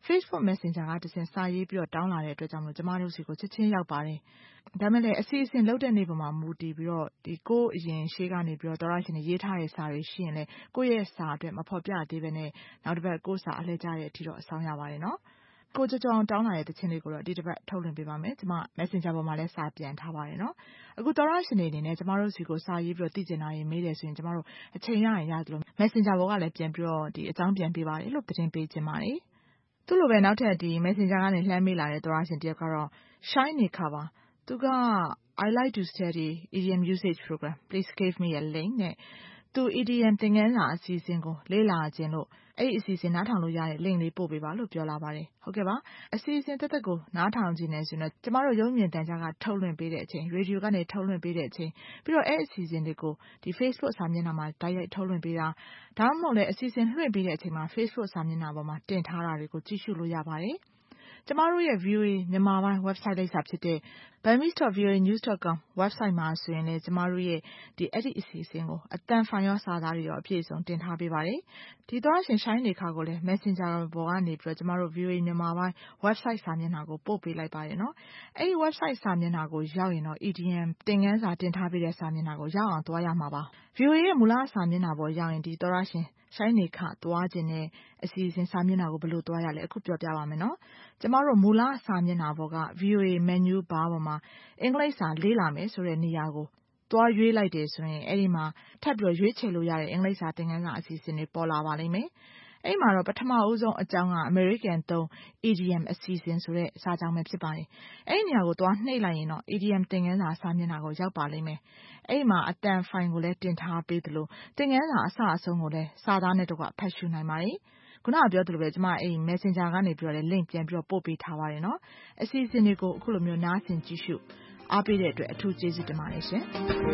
Facebook Messenger ကတဆင့်စာရေးပြီးတော့တောင်းလာတဲ့အတွက်ကြောင့်မလို့ကျမတို့စီကိုချက်ချင်းရောက်ပါတယ်။ဒါမဲ့လည်းအစီအစဉ်လုပ်တဲ့နေ့ပေါ်မှာမူတည်ပြီးတော့ဒီကိုအရင်ရှေ့ကနေပြီးတော့သောရရှင်တွေရေးထားတဲ့စာတွေရှိရင်လည်းကိုယ့်ရဲ့စာအတွက်မဖော်ပြသေးဘဲနဲ့နောက်တစ်ပတ်ကိုယ့်စာအလှည့်ကြတဲ့အထိတော့အဆောင်ရပါတယ်နော်။ကိုကြောကြောတောင်းလာတဲ့တခြင်းလေးကိုတော့ဒီတစ်ပတ်ထုတ်လွှင့်ပေးပါမယ်။ကျမ Messenger ပေါ်မှာလည်းစာပြန်ထားပါတယ်နော်။အခုသောရရှင်တွေအနေနဲ့ကျမတို့စီကိုစာရေးပြီးတော့တည်ကျင်တာရေးမေးတယ်ဆိုရင်ကျမတို့အချိန်ရရင်ရတယ်လို့ Messenger ပေါ်ကလည်းပြန်ပြီးတော့ဒီအကြောင်းပြန်ပေးပါတယ်လို့သတင်းပေးခြင်းပါတယ်။သူ့လိုပဲနောက်ထပ်ဒီ Messenger ကနေလှမ်းမေးလာတဲ့သောရရှင်တယောက်ကတော့ Shine နေခါပါသူက I like to study idiom usage program please give me a link နဲ့သူ idiom သင်ခန်းစာအစီအစဉ်ကိုလေ့လာခြင်းလို့အဲ့ဒီအစီအစဉ်နားထောင်လို့ရတဲ့ link လေးပို့ပေးပါလို့ပြောလာပါတယ်ဟုတ်ကဲ့ပါအစီအစဉ်တက်တက်ကိုနားထောင်ခြင်းနဲ့ဆိုတော့ကျမတို့ရုံးမြင်တန်ကြားကထုတ်လွှင့်ပေးတဲ့အချိန်ရေဒီယိုကနေထုတ်လွှင့်ပေးတဲ့အချိန်ပြီးတော့အဲ့အစီအစဉ်တွေကိုဒီ Facebook စာမျက်နှာမှာတိုက်ရိုက်ထုတ်လွှင့်ပေးတာဒါမှမဟုတ်လည်းအစီအစဉ်လွှင့်ပေးတဲ့အချိန်မှာ Facebook စာမျက်နှာပေါ်မှာတင်ထားတာတွေကိုကြည့်ရှုလို့ရပါတယ်ကျမတို့ရဲ့ V O A မြန်မာပိုင်း website လိပ်စာဖြစ်တဲ့ burmese dot v o a news dot com website မှာဆိုရင်လည်းကျမတို့ရဲ့ဒီအဲ့ဒီအစီအစဉ်ကိုအတန်ဖိုင်ရောစာသားတွေရောအပြည့်အစုံတင်ထားပေးပါတယ်။ဒီသောရရှင် Shine နေခါကိုလည်း Messenger ပေါ်ကနေပြီးတော့ကျမတို့ V O A မြန်မာပိုင်း website စာမျက်နှာကိုပို့ပေးလိုက်ပါတယ်နော်။အဲ့ဒီ website စာမျက်နှာကိုရောက်ရင်တော့ idiom သင်ခန်းစာတင်ထားပေးတဲ့စာမျက်နှာကိုရောက်အောင်သွားရမှာပါ။ V O A ရဲ့မူလစာမျက်နှာပေါ်ရောက်ရင်ဒီသောရရှင် Shine နေခါသွားခြင်းနဲ့အစီအစဉ်စာမျက်နှာကိုဘယ်လိုသွားရလဲအခုပြောပြပါမယ်နော်။ကျမတို့မူလစာမျက်နှာပေါ်က V O A menu bar ပေါ်မှာအင်္ဂလိပ်စာလေ့လာမယ်ဆိုတဲ့နေရာကိုသွားရွေးလိုက်တယ်ဆိုရင်အဲ့ဒီမှာထပ်ပြီးရွေးချယ်လို့ရတဲ့အင်္ဂလိပ်စာသင်ခန်းစာအစီအစဉ်တွေပေါ်လာပါလိမ့်မယ်။အဲ့မှာတော့ပထမဦးဆုံးအကြောင်းက American သုံး idiom အစီအစဉ်ဆိုတဲ့စာကြောင်းပဲဖြစ်ပါတယ်။အဲ့ဒီနေရာကိုသွားနှိပ်လိုက်ရင်တော့ idiom သင်ခန်းစာစာမျက်နှာကိုရောက်ပါလိမ့်မယ်။အဲ့ဒီမှာအတန်ဖိုင်ကိုလည်းတင်ထားပေးသလိုသင်ခန်းစာအစအဆုံးကိုလည်းစာသားနဲ့တကွဖတ်ရှုနိုင်ပါတယ်။ခုနကပြောသလိုပဲကျမအဲ့ Messenger ကနေပြီးတော့လည်း link ပြန်ပြီးတော့ပို့ပေးထားပါတယ်နော်အစီအစဉ်တွေကိုအခုလိုမျိုးနားဆင်ကြည့်ရှုအားပေးတဲ့အတွက်အထူးကျေးဇူးတင်ပါတယ်ရှင်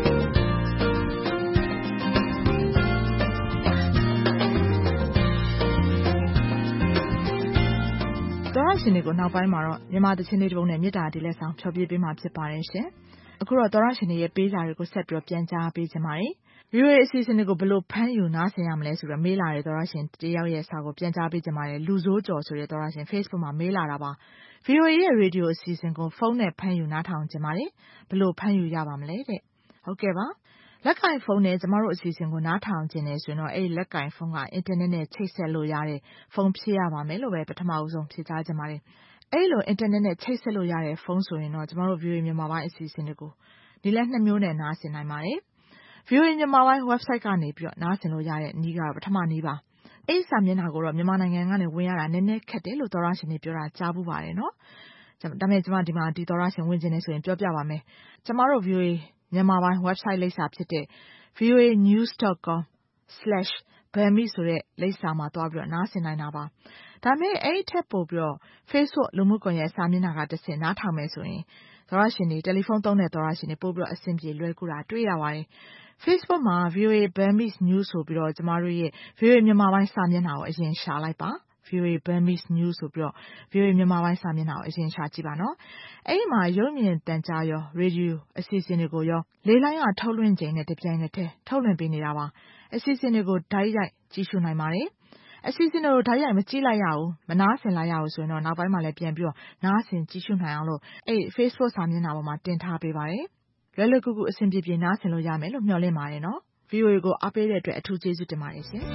သောရရှင်တွေကိုနောက်ပိုင်းမှာတော့မြန်မာသချင်းလေးတစ်ပုဒ်နဲ့မေတ္တာတီလက်ဆောင်ဖျော်ဖြေပေးမှာဖြစ်ပါတယ်ရှင်အခုတော့သောရရှင်တွေရဲ့ပေးစာတွေကိုဆက်ပြီးတော့ပြန်ကြားပေးကြပါမယ်V O A အစီအစဉ်တွေကိုဘယ်လိုဖမ်းယူနားဆင်ရမလဲဆိုတော့မေးလာတဲ့သောရရှင်တယောက်ရဲ့စာကိုပြန်ကြားပေးကြပါတယ်လူဆိုးကြော်ဆိုတဲ့သောရရှင် Facebook မှာမေးလာတာပါ V O A ရဲ့ radio အစီအစဉ်ကိုဖုန်းနဲ့ဖမ်းယူနားထောင်ကြပါတယ်ဘယ်လိုဖမ်းယူရပါမလဲတဲ့ဟုတ်ကဲ့ပါလက်ကင်ဖုန်းနဲ့ကျမတို့အစီအစဉ်ကိုနားထောင်ခြင်းနဲ့ဆိုရင်တော့အဲ့ဒီလက်ကင်ဖုန်းကအင်တာနက်နဲ့ချိတ်ဆက်လို့ရတဲ့ဖုန်းဖြစ်ရပါမယ်လို့ပဲပထမဦးဆုံးဖြေကြားကြပါတယ်အဲ့လိုအင်တာနက်နဲ့ချိတ်ဆက်လို့ရတဲ့ဖုန်းဆိုရင်တော့ကျမတို့ V O A မြန်မာပိုင်းအစီအစဉ်တွေကိုဒီလက်နှစ်မျိုးနဲ့နားဆင်နိုင်ပါတယ်V O A မြန်မာပိုင်း website ကနေပြီးတော့နားဆင်လို့ရတဲ့နည်းကတော့ပထမနည်းပါအဲ့ဒီစာမျက်နှာကိုတော့မြန်မာနိုင်ငံကနေဝင်ရတာနည်းနည်းခက်တယ်လို့သောရရှင်တွေပြောတာကြားဘူးပါတယ်နော်ဒါပေမဲ့ကျမဒီမှာဒီသောရရှင်ဝင်ခြင်းနဲ့ဆိုရင်ပြောပြပါမယ်ကျမတို့ V O A မြန်မာပိုင်း website လိပ်စာဖြစ်တဲ့ v o a news dot com slash burmese ဆိုတဲ့လိပ်စာမှာသွားပြီးတော့နားဆင်နိုင်တာပါဒါပေမဲ့အဲ့ဒီထက်ပိုပြီးတော့ Facebook လူမှုကွန်ရက်စာမျက်နှာကတစ်ဆင့်နားထောင်မယ်ဆိုရင်သောရရှင်တွေတယ်လီဖုန်းသုံးတဲ့သောရရှင်တွေပို့ပြီးတော့အဆင်ပြေလွယ်ကူတာတွေ့ရပါတယ်Facebook မှာ V O A Burmese News ဆိုပြီးတော့ကျမတို့ရဲ့ V O A မြန်မာပိုင်းစာမျက်နှာကိုအရင်ရှာလိုက်ပါ V O A Burmese News ဆိုပြီးတော့ V O A မြန်မာပိုင်းစာမျက်နှာကိုအရင်ရှာကြည့်ပါနော်အဲ့ဒီမှာရုပ်မြင်သံကြားရော Radio အစီအစဉ်တွေကိုရောလေးလိုင်းကထုတ်လွှင့်ချိန်နဲ့တပြိုင်နက်တည်းထုတ်လွှင့်ပေးနေတာပါအစီအစဉ်တွေကိုဓာတ်ရိုက်ကြည့်ရှုနိုင်ပါတယ်အစီအစဉ်တွေကိုဓာတ်ရိုက်မကြည့်လိုက်ရဘူးမနားဆင်လိုက်ရဘူးဆိုရင်တော့နောက်ပိုင်းမှာလည်းပြန်ပြီးတော့နားဆင်ကြည့်ရှုနိုင်အောင်လို့အဲ့ Facebook စာမျက်နှာပေါ်မှာတင်ထားပေးပါတယ်လွယ်လွယ်ကူကူအဆင်ပြေပြေနားဆင်လို့ရမယ်လို့မျှော်လင့်ပါတယ်နော် V O A ကိုအားပေးတဲ့အတွက်အထူးကျေးဇူးတင်ပါတယ်ရှင်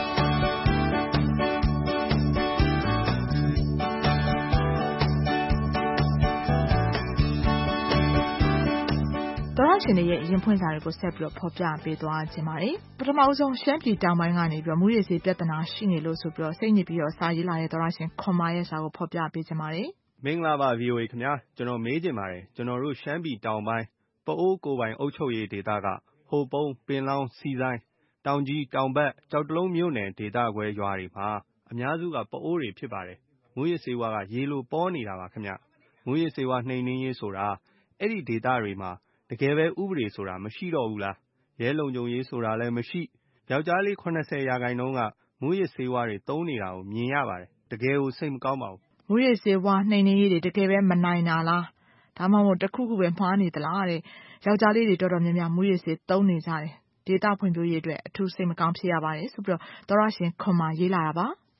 သောရရှင်တွေရဲ့ရင်ဖွင့်စာတွေကိုဆက်ပြီးတော့ဖော်ပြပေးသွားခြင်းပါတယ်ပထမဦးဆုံးရှမ်းပြည်တောင်ပိုင်းကနေပြီးတော့မူရည်စေပြဿနာရှိနေလို့ဆိုပြီးတော့စိတ်ညစ်ပြီးတော့စာရေးလာတဲ့သောရရှင်ခွန်မာရဲ့စာကိုဖော်ပြပေးခြင်းပါတယ်မင်္ဂလာပါ V O A ခင်ဗျာကျွန်တော်မေးချင်ပါတယ်ကျွန်တော်တို့ရှမ်းပြည်တောင်ပိုင်းပအိုးကိုပိုင်အုပ်ချုပ်ရေးဒေသကဟိုပုံးပင်လောင်းစီဆိုင်တောင်ကြီးတောင်ဘက်ကြောက်တလုံးမြို့နယ်ဒေသခွဲရွာတွေမှာအများစုကပအိုးတွေဖြစ်ပါတယ်မူရည်စေဝါကရေလိုပေါ်နေတာပါခင်ဗျမူရည်စေဝါနှိမ်နှင်းရေးဆိုတာအဲ့ဒီဒေသတွေမှာတကယ်ပဲဥပဒေဆိုတာမရှိတော့ဘူးလားရဲလုံခြုံရေးဆိုတာလည်းမရှိယောက်ျားလေးeighty percentရာခိုင်နှုန်းကမူရည်စေဝါတွေသုံးနေတာကိုမြင်ရပါတယ်တကယ်ကိုစိတ်မကောင်းပါဘူးမူရည်စေဝါနှိမ်နှင်းရေးတွေတကယ်ပဲမနိုင်တာလားဒါမှမဟုတ်တခုခုပဲမှားနေသလားတဲ့ယောက်ျားလေးတွေတော်တော်များများမူရည်စေသုံးနေကြတယ်ဒေတာဖွံ့ဖြိုးရေးအတွက်အထူးစိတ်မကောင်းဖြစ်ရပါတယ်ဆိုပြီးတော့သောရရှင်ခွန်မာရေးလာတာပါ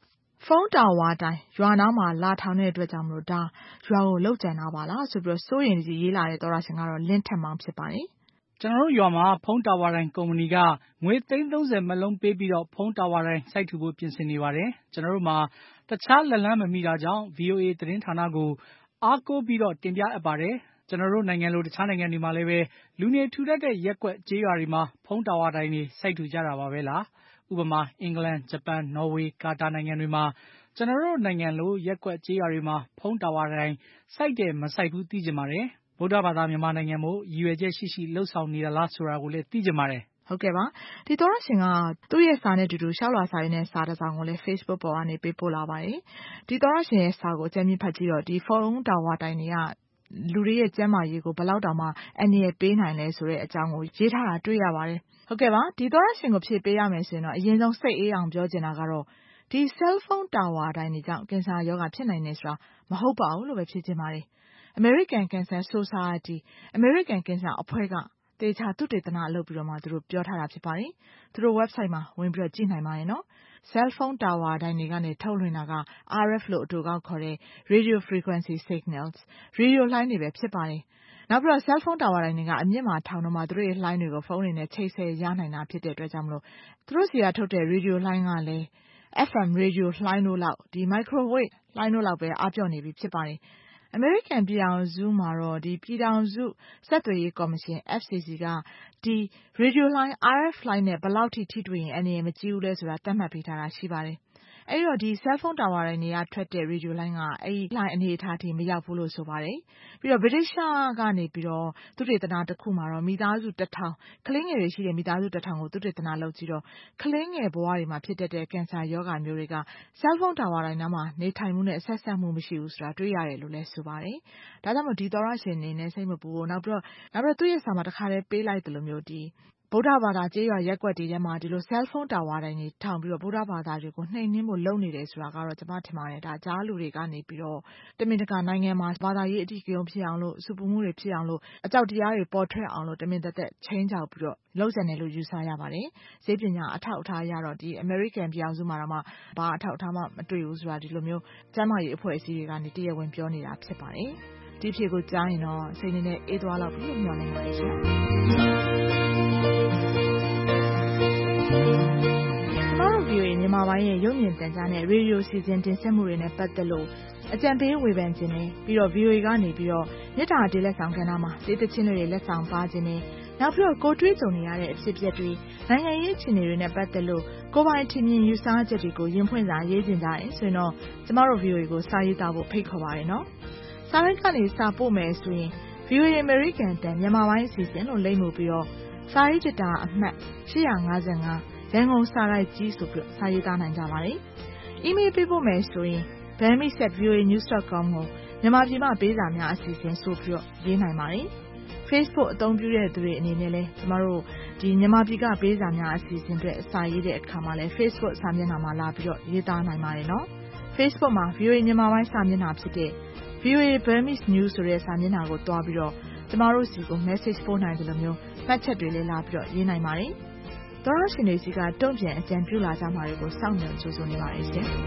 ဖုန်းတာဝါတိုင်ရွာနားမှာလာထောင်တဲ့အတွက်ကြောင့်မလို့ဒါရွာကိုလောက်ကျန်တာပါလားဆိုပြီးတော့စိုးရင်ကြီးရေးလာတဲ့သောရရှင်ကတော့လင်းထက်မောင်ဖြစ်ပါတယ်။ကျွန်တော်တို့ရွာမှာဖုန်းတာဝါတိုင်ကုမ္ပဏီကငွေသိန်းသုံးဆယ်မလုံးပေးပြီးတော့ဖုန်းတာဝါတိုင်စိုက်ထူဖို့ပြင်ဆင်နေပါတယ်။ကျွန်တော်တို့မှာတခြားလက်လန်းမမိတာကြောင့် V O A သတင်းဌာနကိုအားကိုးပြီးတော့တင်ပြအပ်ပါတယ်။ကျွန်တော်တို့နိုင်ငံလိုတခြားနိုင်ငံတွေမှာလည်းပဲလူနေထူထပ်တဲ့ရက်ကွက်ကျေးရွာတွေမှာဖုန်းတာဝါတိုင်တွေစိုက်ထူကြတာပါပဲလား။ဥပမာအင်္ဂလန်ဂျပန်နော်ဝေကာတာနိုင်ငံတွေမှာကျွန်တော်တို့နိုင်ငံလိုရက်ကွက်ကျေးရွာတွေမှာဖုန်းတာဝါတိုင်စိုက်တယ်မစိုက်ဘူးသိကြပါတယ်ဗုဒ္ဓဘာသာမြန်မာနိုင်ငံမို့ရည်ရွယ်ချက်ရှိရှိလှုပ်ဆောင်နေတာလားဆိုတာကိုလည်းသိကြပါတယ်ဟုတ်ကဲ့ပါဒီသောရရှင်ကသူ့ရဲ့စာနဲ့တူတူရှောက်လာစာရင်းနဲ့စာတစ်စောင်ကိုလည်း Facebook ပေါ်ကနေပေးပို့လာပါတယ်ဒီသောရရှင်ရဲ့စာကိုအကြမ်းမြင့်ဖတ်ကြည့်တော့ဒီဖုန်းတာဝါတိုင်တွေကလူတွေရဲ့ကျန်းမာရေးကိုဘယ်လောက်တောင်မှအန္တရာယ်ပေးနိုင်လဲဆိုတဲ့အကြောင်းကိုရေးထားတာတွေ့ရပါတယ်ဟုတ်ကဲ့ပါဒီသောရရှင်ကိုဖြည့်ပေးရမယ်ဆိုရင်တော့အရင်ဆုံးစိတ်အေးအောင်ပြောချင်တာကတော့ဒီ cell phone tower တိုင်းတွေကြောင့်ကင်ဆာရောဂါဖြစ်နိုင်နေဆိုတာမဟုတ်ပါဘူးလို့ပဲဖြစ်ချင်ပါတယ် American Cancer Society American Cancer အဖွဲ့ကတေချာသုတေသနလုပ်ပြီးတော့မှသူတို့ပြောထားတာဖြစ်ပါတယ်သူတို့ website မှာဝင်ပြီးတော့ကြည့်နိုင်ပါတယ်နော် cell phone tower တိုင်းတွေကနေထုတ်လွှင့်တာက R F လို့အတူကောက်ခေါ်တဲ့ radio frequency signals radio လှိုင်းတွေပဲဖြစ်ပါတယ်နောက်ပြီးတော့ cell phone tower တိုင်းတွေကအမြင့်မှာထောင်တော့မှသူတို့ရဲ့လှိုင်းတွေကိုဖုန်းတွေနဲ့ချိတ်ဆက်ရနိုင်တာဖြစ်တဲ့အတွက်ကြောင့်မလို့သူတို့စီကထုတ်တဲ့ radio လှိုင်းကလည်းF M radio လှိုင်းတို့လောက်ဒီ microwave လှိုင်းတို့လောက်ပဲအားပြော့နေပြီဖြစ်ပါတယ်။ American ပြည်ထောင်စုမှာတော့ဒီပြည်ထောင်စုဆက်သွယ်ရေးကော်မရှင် F C C ကဒီ radio လှိုင်း R F လှိုင်းနဲ့ဘယ်လောက်ထိထိတွေ့ရင်အနေနဲ့မကြည့်ဘူးလဲဆိုတာသတ်မှတ်ပေးထားတာရှိပါတယ်။အဲဒီတော့ဒီ cell phone tower တွေကနေထွက်တဲ့ radio လှိုင်းကအဲဒီလှိုင်းအနေအထားထိမရောက်ဘူးလို့ဆိုပါတယ်။ပြီးတော့ British ကနေပြီးတော့သုတေသနတစ်ခုမှာတော့မိသားစုတစ်ထောင်ကလေးငယ်တွေရှိတဲ့မိသားစုတစ်ထောင်ကိုသုတေသနလုပ်ကြည့်တော့ကလေးငယ်ဘဝတွေမှာဖြစ်တတ်တဲ့ကင်ဆာရောဂါမျိုးတွေက cell phone tower တိုင်းနားမှာနေထိုင်မှုနဲ့ဆက်ဆက်မှုမရှိဘူးဆိုတာတွေ့ရတယ်လို့လည်းဆိုပါတယ်။ဒါကြောင့်မို့ဒီသောရရှင်အနေနဲ့စိတ်မပူဘူးနောက်ပြီးတော့နောက်ပြီးတော့သူ့ရဲ့စာမှာတစ်ခါတည်းပေးလိုက်တယ်လို့မျိုးဒီဗုဒ္ဓဘာသာကျေးရွာရက်ကွက်တွေထဲမှာဒီလို cell phone tower တိုင်းတွေထောင်ပြီးတော့ဗုဒ္ဓဘာသာတွေကိုနှိမ်နှင်းဖို့လုပ်နေတယ်ဆိုတာကတော့ကျွန်မထင်ပါတယ်ဒါကြားလူတွေကနေပြီးတော့တမင်တကာနိုင်ငံမှာဘာသာရေးအဓိကရုဏ်းဖြစ်အောင်လို့စုပူမှုတွေဖြစ်အောင်လို့အကြောက်တရားတွေပေါ်ထွက်အောင်လို့တမင်သက်သက်ချင်းချောက်ပြီးတော့လုပ်ကြတယ်လို့ယူဆရပါတယ်ဈေးပညာအထောက်အထားရတော့ဒီ American ပြည်အောင်စုမှာတော့မှဘာအထောက်အထားမှမတွေ့ဘူးဆိုတာဒီလိုမျိုးကျမ်းမာရေးအဖွဲ့အစည်းတွေကနေတရားဝင်ပြောနေတာဖြစ်ပါတယ်ဒီဖြေကိုကြားရင်တော့စိတ်နဲ့အေးသွားလောက်ပြီးလို့မျှော်လင့်ပါတယ်ရှင်ဗီအိုအေမြန်မာပိုင်းရဲ့ရုပ်မြင်သံကြားနဲ့ရေဒီယိုစီစဉ်တင်ဆက်မှုတွေနဲ့ပတ်သက်လို့အကြံပေးဝေဖန်ခြင်းနဲ့ပြီးတော့ ဗီအိုအေ ကနေပြီးတော့မြစ်တာတေးလက်ဆောင်ကဏ္ဍမှာတေးသချင်းတွေလက်ဆောင်ပါခြင်းနဲ့နောက်ပြီးတော့ကိုတွေးကြုံနေရတဲ့အဖြစ်အပျက်တွေနိုင်ငံရေးအခြေအနေတွေနဲ့ပတ်သက်လို့ကိုပိုင်ထင်မြင်ယူဆချက်တွေကိုရင်ဖွင့်စာရေးတင်ကြတယ်ဆိုရင်တော့ကျမတို့ ဗီအိုအေ ကိုစာရေးသားဖို့ဖိတ်ခေါ်ပါတယ်နော်စာရိုက်ကနေစာပို့မယ်ဆိုရင် ဗီအိုအေ American တန်မြန်မာပိုင်းအစီအစဉ်လို့လိမ့်မှုပြီးတော့စာရေးကြတာအမှတ်ရှစ်၅၅ရန်ကုန်စာရိုက်ကြီးဆိုပြီးစာရေးသားနိုင်ကြပါတယ်။ email ပေးဖို့မယ်ဆိုရင် burmese at v o a news dot com ကိုမြန်မာပြည်မှာပေးစာများအစီအစဉ်ဆိုပြီးတော့ရေးနိုင်ပါတယ်။ Facebook အသုံးပြုတဲ့သူတွေအနေနဲ့လည်းကျမတို့ဒီမြန်မာပြည်ကပေးစာများအစီအစဉ်တွေအစာရေးတဲ့အခါမှာလည်း Facebook စာမျက်နှာမှာလာပြီးတော့ရေးသားနိုင်ပါတယ်နော်။ Facebook မှာ ဗီအိုအေ မြန်မာပိုင်းစာမျက်နှာဖြစ်တဲ့ ဗီအိုအေ Burmese News ဆိုတဲ့စာမျက်နှာကိုတွားပြီးတော့ကျမတို့စီကို message ပို့နိုင်တယ်လို့မျိုးမှတ်ချက်တွေလည်းလာပြီးတော့ရေးနိုင်ပါတယ်။သောရရှင်တွေစီကတုံ့ပြန်အကြံပြုလာကြမှာတွေကိုစောင့်မျှော်ကြိုးစားနေပါတယ်ရှင်။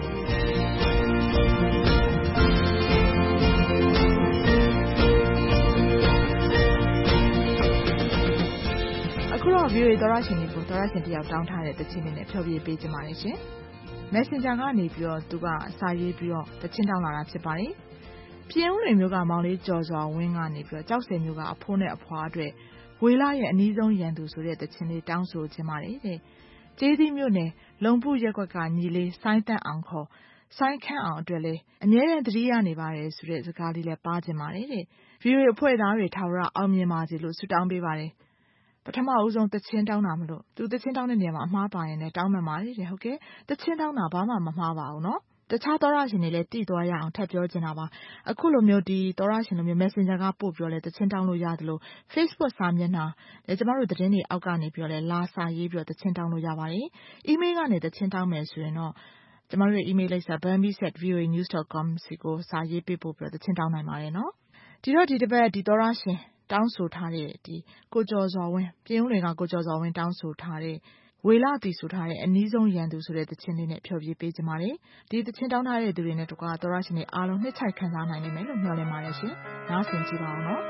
အခုတော့ ဗီအိုအေ သောရရှင်တွေကိုသောရရှင်တယောက်တောင်းထားတဲ့တခြင်းလေးနဲ့ဖျော်ဖြေပေးကြပါမယ်ရှင်။ Messenger ကနေပြီးတော့သူကစာရေးပြီးတော့တခြင်းတောင်းလာတာဖြစ်ပါတယ်။ပြင်ဦးလွင်မျိုးကမောင်လေးကျော်စွာဝင်းကနေပြီးတော့ကြောက်စင်မျိုးကအဖိုးနဲ့အဖွားအတွက်ဝေလာရဲ့အနီးဆုံးရန်သူဆိုတဲ့တခြင်းလေးတောင်းဆိုခြင်းပါတယ်တဲ့။ကျေးသီးမြို့နယ်လုံပုရက်ကွက်ကညီလေးစိုင်းတန့်အောင်ခေါ်စိုင်းခန့်အောင်အတွက်လည်းအမြဲတမ်းသတိရနေပါတယ်ဆိုတဲ့စကားလေးလည်းပါခြင်းပါတယ်တဲ့။ ဗီအိုအေအဖွဲ့သားတွေထာဝရအောင်မြင်ပါစေလို့ဆုတောင်းပေးပါတယ်။ပထမဦးဆုံးတခြင်းတောင်းတာမလို့သူတခြင်းတောင်းတဲ့နေရာမှာအမှားပါရင်လည်းတောင်းမှန်ပါတယ်တဲ့ဟုတ်ကဲ့တခြင်းတောင်းတာဘာမှမမှားပါဘူးနော်တခြားသောရရှင်တွေလည်းတည်သွားရအောင်ထပ်ပြောချင်တာပါအခုလိုမျိုးဒီသောရရှင်လိုမျိုး Messenger ကပို့ပြောလဲတခြင်းတောင်းလို့ရတယ်လို့ Facebook စာမျက်နှာလည်းကျမတို့သတင်းတွေအောက်ကနေပြောလဲလာစာရေးပြီးတော့တခြင်းတောင်းလို့ရပါတယ် email ကနေတခြင်းတောင်းမယ်ဆိုရင်တော့ကျမတို့ရဲ့ email လိပ်စာ burmese at v o a news dot com စီကိုစာရေးပေးပို့ပြီးတော့တခြင်းတောင်းနိုင်ပါတယ်နော်ဒီတော့ဒီတစ်ပတ်ဒီသောရရှင်တောင်းဆိုထားတဲ့ဒီကိုကျော်စွာဝင်းပြင်ဦးလွင်ကကိုကျော်စွာဝင်းတောင်းဆိုထားတဲ့ဝဝေလတီဆိုထားတဲ့အနီးဆုံးရန်သူဆိုတဲ့သချင်းလေးနဲ့ဖျော်ဖြေပေးကြပါတယ်။ဒီသချင်းတောင်းထားတဲ့သူတွေနဲ့တကွာသောရရှင်တွေအားလုံးနှစ်ချိုက်ခံစားနိုင်နိုင်မယ်လို့မျှော်လင့်ပါတယ်ရှင်။နားဆင်ကြည့်ပါအောင်နော်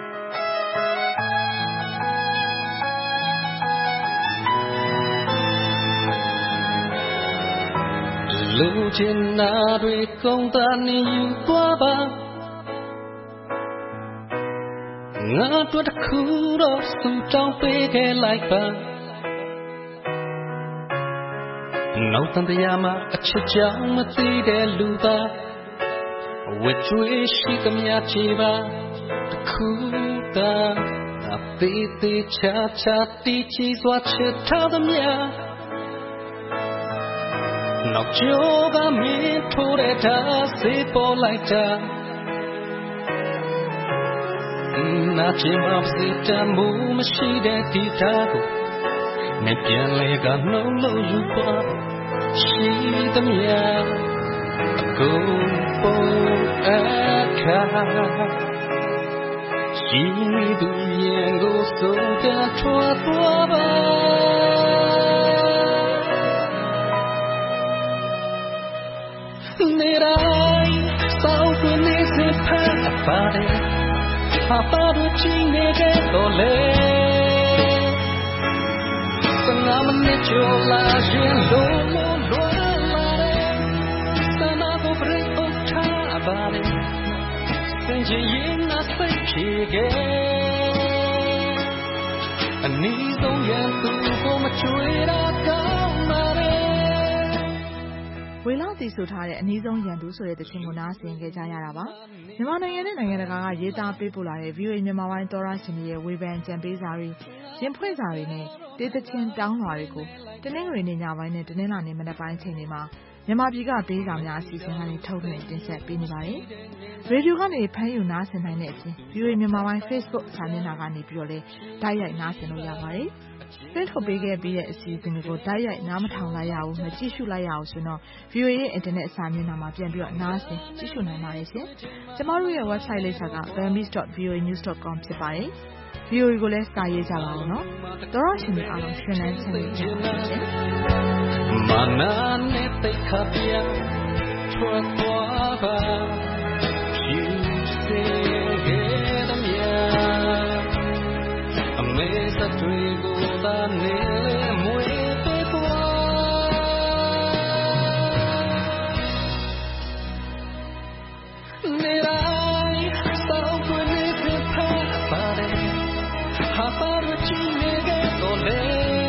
လူချင်နာတွေကုန်တာနေယူသွားပါငါတို့တစ်ခုတော့စူတောင်းပေးခဲ့လိုက်ပါနောက်တန်တရားမှာအချစ်ကြောင့်မသိတဲ့လူပါဝတ်ကြွေးရှိသမျှချေပါတစ်ခုသာအသေးသေးချာချာတီးချီစွာချစ်ထားသမျှနောက်ကျော်ကမင်းထိုးတဲ့ဓာတ်စေးပေါ်လိုက်တာနာချင်မှစေတမှုမရှိတဲ့ဒီသားကိုနဲ့ပြန်လဲကနှုံးလို့ယူပါရှိသမျှအကုန်ပေါ်အခါရှိသူရင်ကိုဆုံးဖြတ်ထွက်သွားပါနေတိုင်းစောင့်ခွင့်နေစေဖတ်ပါတယ်ဟာပါတို့ချင်းနေတဲ့တော့လေစငါမနဲ့ကျော်လာရင်လုံးလုံးလွားလာတယ်စနာကိုပြို့ထားပါတယ်စင်ချင်ရင်နာစိတ်ချေခဲ့အနည်းဆုံးရန်သူကိုမချွေတာကောင်းပါတယ်ဝေလတီဆိုထားတဲ့အနည်းဆုံးရန်သူဆိုတဲ့သချင်းကိုနားဆင်ခဲ့ကြရတာပါမြန်မာနိုင်ငံနဲ့နိုင်ငံတကာကရေးသားပေးပို့လာတဲ့ ဗီအိုအေ မြန်မာပိုင်းသောရရှင်တွေရဲ့ဝေဖန်ကြံပေးစာတွေရင်ဖွင့်စာတွေနဲ့တေးသချင်းတောင်းလွှာတွေကိုတနင်္ဂနွေနေ့ညပိုင်းနဲ့တနင်္လာနေ့မနက်ပိုင်းချိန်တွေမှာမြန်မာပြည်ကပေးစာများအစီအစဉ်ကနေထုတ်လွှင့်တင်ဆက်ပေးနေပါတယ်။ရေဒီယိုကနေဖမ်းယူနားဆင်နိုင်တဲ့အပြင် ဗီအိုအေ မြန်မာပိုင်း Facebook စာမျက်နှာကနေပြီးတော့လည်းတိုက်ရိုက်နားဆင်လို့ရပါတယ်။တင်ထုတ်ပေးခဲ့ပြီးတဲ့အစီအစဉ်တွေကိုတိုက်ရိုက်နားမထောင်လိုက်ရဘူးမကြည့်ရှုလိုက်ရအောင်ဆိုတော့ ဗီအိုအေ ရဲ့ Internet စာမျက်နှာမှာပြန်ပြီးတော့နားဆင်ကြည့်ရှုနိုင်ပါတယ်ရှင်။ကျမတို့ရဲ့ website လိပ်စာက burmese dot v o a news dot com ဖြစ်ပါတယ်။ ဗီအိုအေ ကိုလည်းစာရေးကြပါဦးနော်။သောရရှင်တွေအားလုံးရှင်လန်းချမ်းမြေ့ကြပါစေရှင်။မာနနဲ့တိတ်ခါပြထွက်သွားပါဖြူစေခဲ့တဲ့မြာအမေစတွေကိုသာနေမွေပေးသွားနေတိုင်းစောင့်ခွင့်နေဖက်ပါတယ်ဟာပါရချီနေတော့လေ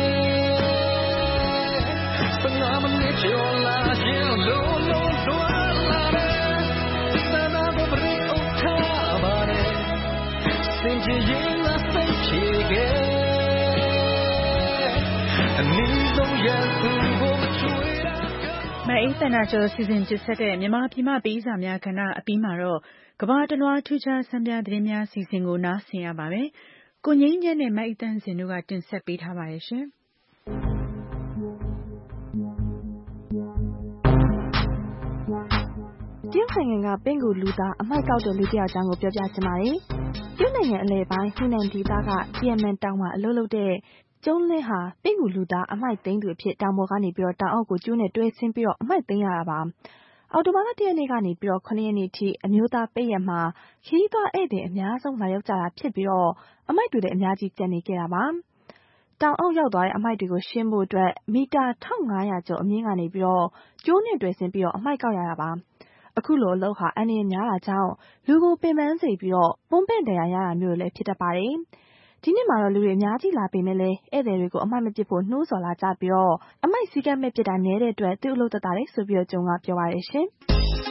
စငါမနဲ့ကျော်လာရင်လုံးလုံးလွားလာတယ်စနာကိုပြို့ထားပါတယ်စင်ချင်ရင်လာစိတ်ချေခဲ့အနည်းဆုံးရန်သူကိုချွေတာမအေးသနာကျော်စီစဉ်ကျဆက်တဲ့မြန်မာပြည်မှပေးစာများကဏ္ဍအပြီးမှာတော့ကမ္ဘာတလွှားထူးခြားဆန်းပြသတင်းများစီစဉ်ကိုနားဆင်ရပါမယ်။ကိုငိမ့်ကျဲနဲ့မအိသန်းစင်တို့ကတင်ဆက်ပေးထားပါတယ်ရှင်။တရုတ်နိုင်ငံကပင့်ကူလူသားအမိုက်ကောက်တဲ့လူတစ်ယောက်အကြောင်းကိုပြောပြချင်ပါတယ်။တရုတ်နိုင်ငံအလယ်ပိုင်းဟူနန်ဒေသကတီယမ်မန်တောင်မှာအလုပ်လုပ်တဲ့ကျုံးလင်းဟာပင့်ကူလူသားအမိုက်သိမ်းသူအဖြစ်တောင်ပေါ်ကနေပြီးတော့တောင်အောက်ကိုကျိုးနဲ့တွဲဆင်းပြီးတော့အမိုက်သိမ်းရတာပါ။အော်တိုဘာလတစ်ရက်နေ့ကနေပြီးတော့ခုနှစ်ရက်နေ့ထိအမျိုးသားပိတ်ရက်မှာခရီးသွားဧည့်သည်အများဆုံးလာရောက်ကြတာဖြစ်ပြီးတော့အမိုက်တွေလည်းအများကြီးကျန်နေခဲ့တာပါ။တောင်အောက်ရောက်သွားတဲ့အမိုက်တွေကိုရှင်းဖို့အတွက်မီတာတစ်ထောင်ငါးရာကျော်အမြင့်ကနေပြီးတော့ကျိုးနဲ့တွဲဆင်းပြီးတော့အမိုက်ကောက်ရတာပါ။အခုလိုအလုပ်ဟာအန္တရာယ်များတာကြောင့်လူကိုပင်ပန်းစေပြီးတော့ပွန်ပင့်တရားရတာမျိုးလည်းဖြစ်တတ်ပါတယ်။ဒီနေ့မှာတော့လူတွေအများကြီးလာပေမဲ့လည်းဧည့်သည်တွေကိုအမိုက်မပစ်ဖို့နှိုးဆော်လာကြပြီးတော့အမိုက်စည်းကမ်းမဲ့ပစ်တာနည်းတဲ့အတွက်သူ့အလုပ်သက်သာတယ်ဆိုပြီးတော့ကျုံကပြောပါရရှင်။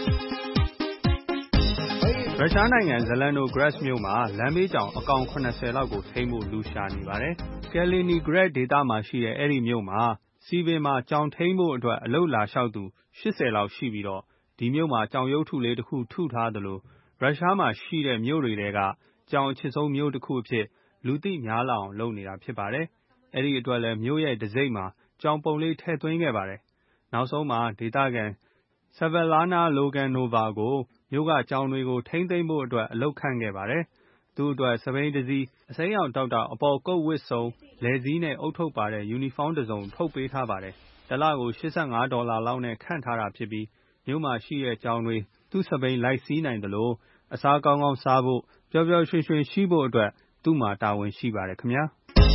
ရုရှားနိုင်ငံဇလန်နိုဂရက်မြို့မှာလမ်းဘေးကြောင်အကောင်၇၀လောက်ကိုထိန်းဖို့လူရှာနေပါတယ်။ကယ်လီနီဂရက်ဒေသမှာရှိတဲ့အဲ့ဒီမြို့မှာစီဗင်မှာကြောင်ထိန်းဖို့အတွက်အလုပ်လာလျှောက်သူ၈၀လောက်ရှိပြီးတော့ဒီမြို့မှာကြောင်ရုပ်ထုလေးတစ်ခုထုထားသလိုရုရှားမှာရှိတဲ့မြို့တွေထဲကကြောင်အချစ်ဆုံးမြို့တစ်ခုအဖြစ်လူသိများလာအောင်လုပ်နေတာဖြစ်ပါတယ်။အဲ့ဒီအတွက်လည်းမြို့ရဲ့တစိမ့်မှာကြောင်ပုံလေးထည့်သွင်းခဲ့ပါတယ်။နောက်ဆုံးမှာဒေသခံဆဗလာနာလိုဂန်နိုဗာကိုမြို့ကကြောင်တွေကိုထိန်းသိမ်းဖို့အတွက်အလုပ်ခန့်ခဲ့ပါတယ်။သူ့အတွက်စပိန်တစည်းအစိမ်းရောင်ဒေါက်တာအပေါ်ကုတ်ဝတ်စုံလယ်စည်းနဲ့အုပ်ထုပ်ပါတဲ့ယူနီဖောင်းတစ်စုံထုတ်ပေးထားပါတယ်။တစ်လကို၈၅ဒေါ်လာလောက်နဲ့ခန့်ထားတာဖြစ်ပြီးမြို့မှာရှိတဲ့ကျောင်းတွေသူ့စပိန်လိုက်စီးနိုင်တယ်လို့အစားကောင်းကောင်းစားဖို့ပျော်ပျော်ရွှင်ရွှင်ရှိဖို့အတွက်သူ့မှာတာဝန်ရှိပါတယ်ခင်ဗျာ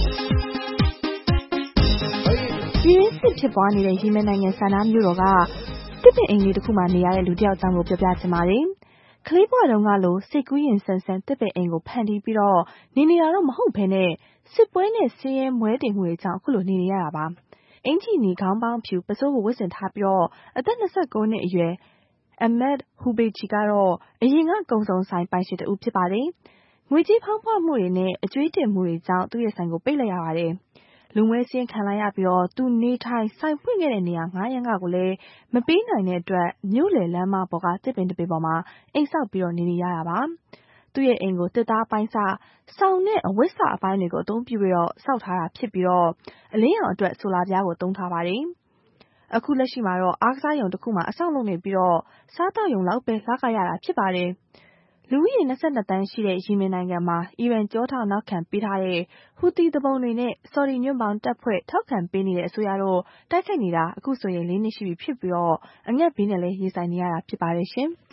ပြည်ရင်းစစ်ဖြစ်ပွားနေတဲ့ယီမင်နိုင်ငံဆန္ဒမြို့တော်ကတစ်ပင်အိမ်လေးတစ်ခုမှာနေရတဲ့လူတစ်ယောက်အကြောင်းကိုပြောပြချင်ပါတယ်။ကလေးဘဝတုန်းကလိုစိတ်ကူးရင်ဆန်ဆန်တစ်ပင်အိမ်ကိုဖန်တီးပြီးတော့နေနေရတော့မဟုတ်ဘဲနဲ့စစ်ပွဲနဲ့ဆင်းရဲမွဲတေမှုတွေကြောင့်အခုလိုနေနေရတာပါ။အင်ကြီးနီခေါင်းပေါင်းဖြူပစိုးကိုဝတ်ဆင်ထားပြီးတော့အသက်၂၉နှစ်အရွယ်အမက်ဟူဘေချီကတော့အရင်ကကုံစုံဆိုင်ပိုင်ရှင်တူဖြစ်ပါတယ်။ငွေကြေးဖောင်းဖွမှုတွေနဲ့အကျွေးတင်မှုတွေကြောင့်သူ့ရဲ့ဆိုင်ကိုပိတ်လိုက်ရပါတယ်။လူငွေစင်းခံလိုက်ရပြီးတော့သူနေထိုင်ဆိုင်ဖွင့်ခဲ့တဲ့နေရာငါးရန်ကကိုလည်းမပေးနိုင်တဲ့အတွက်မြို့လေလမ်းမပေါ်ကတစ်ပင်တစ်ပင်ပေါ်မှာအိမ်ဆောက်ပြီးတော့နေနေရတာပါ။သူ့ရဲ့အိမ်ကိုတစ်သားပိုင်းစဆောင်နဲ့အဝတ်စအပိုင်းတွေကိုအသုံးပြုပြီးတော့စောက်ထားတာဖြစ်ပြီးတော့အလင်းရောင်အတွက်ဆိုလာပြားကိုသုံးထားပါတယ်။အခုလက်ရှိမှာတော့အားကစားရုံတစ်ခုမှာအဆောက်လုပ်နေပြီးတော့စားတောက်ရုံလောက်ပဲလှကရတာဖြစ်ပါတယ်။လူဦးရေ၂၂တန်းရှိတဲ့ယီမင်နိုင်ငံမှာအီရန်ကြောထောက်နောက်ခံပေးထားတဲ့ဟူသီသူပုန်တွေနဲ့ဆော်ဒီညွန့်ပေါင်းတပ်ဖွဲ့ထောက်ခံပေးနေတဲ့အစိုးရတို့တိုက်ခိုက်နေတာအခုဆိုရင်လေးနှစ်ရှိပြီဖြစ်ပြီးတော့အငတ်ဘေးနဲ့လည်းရင်ဆိုင်နေရတာဖြစ်ပါတယ်ရှင်။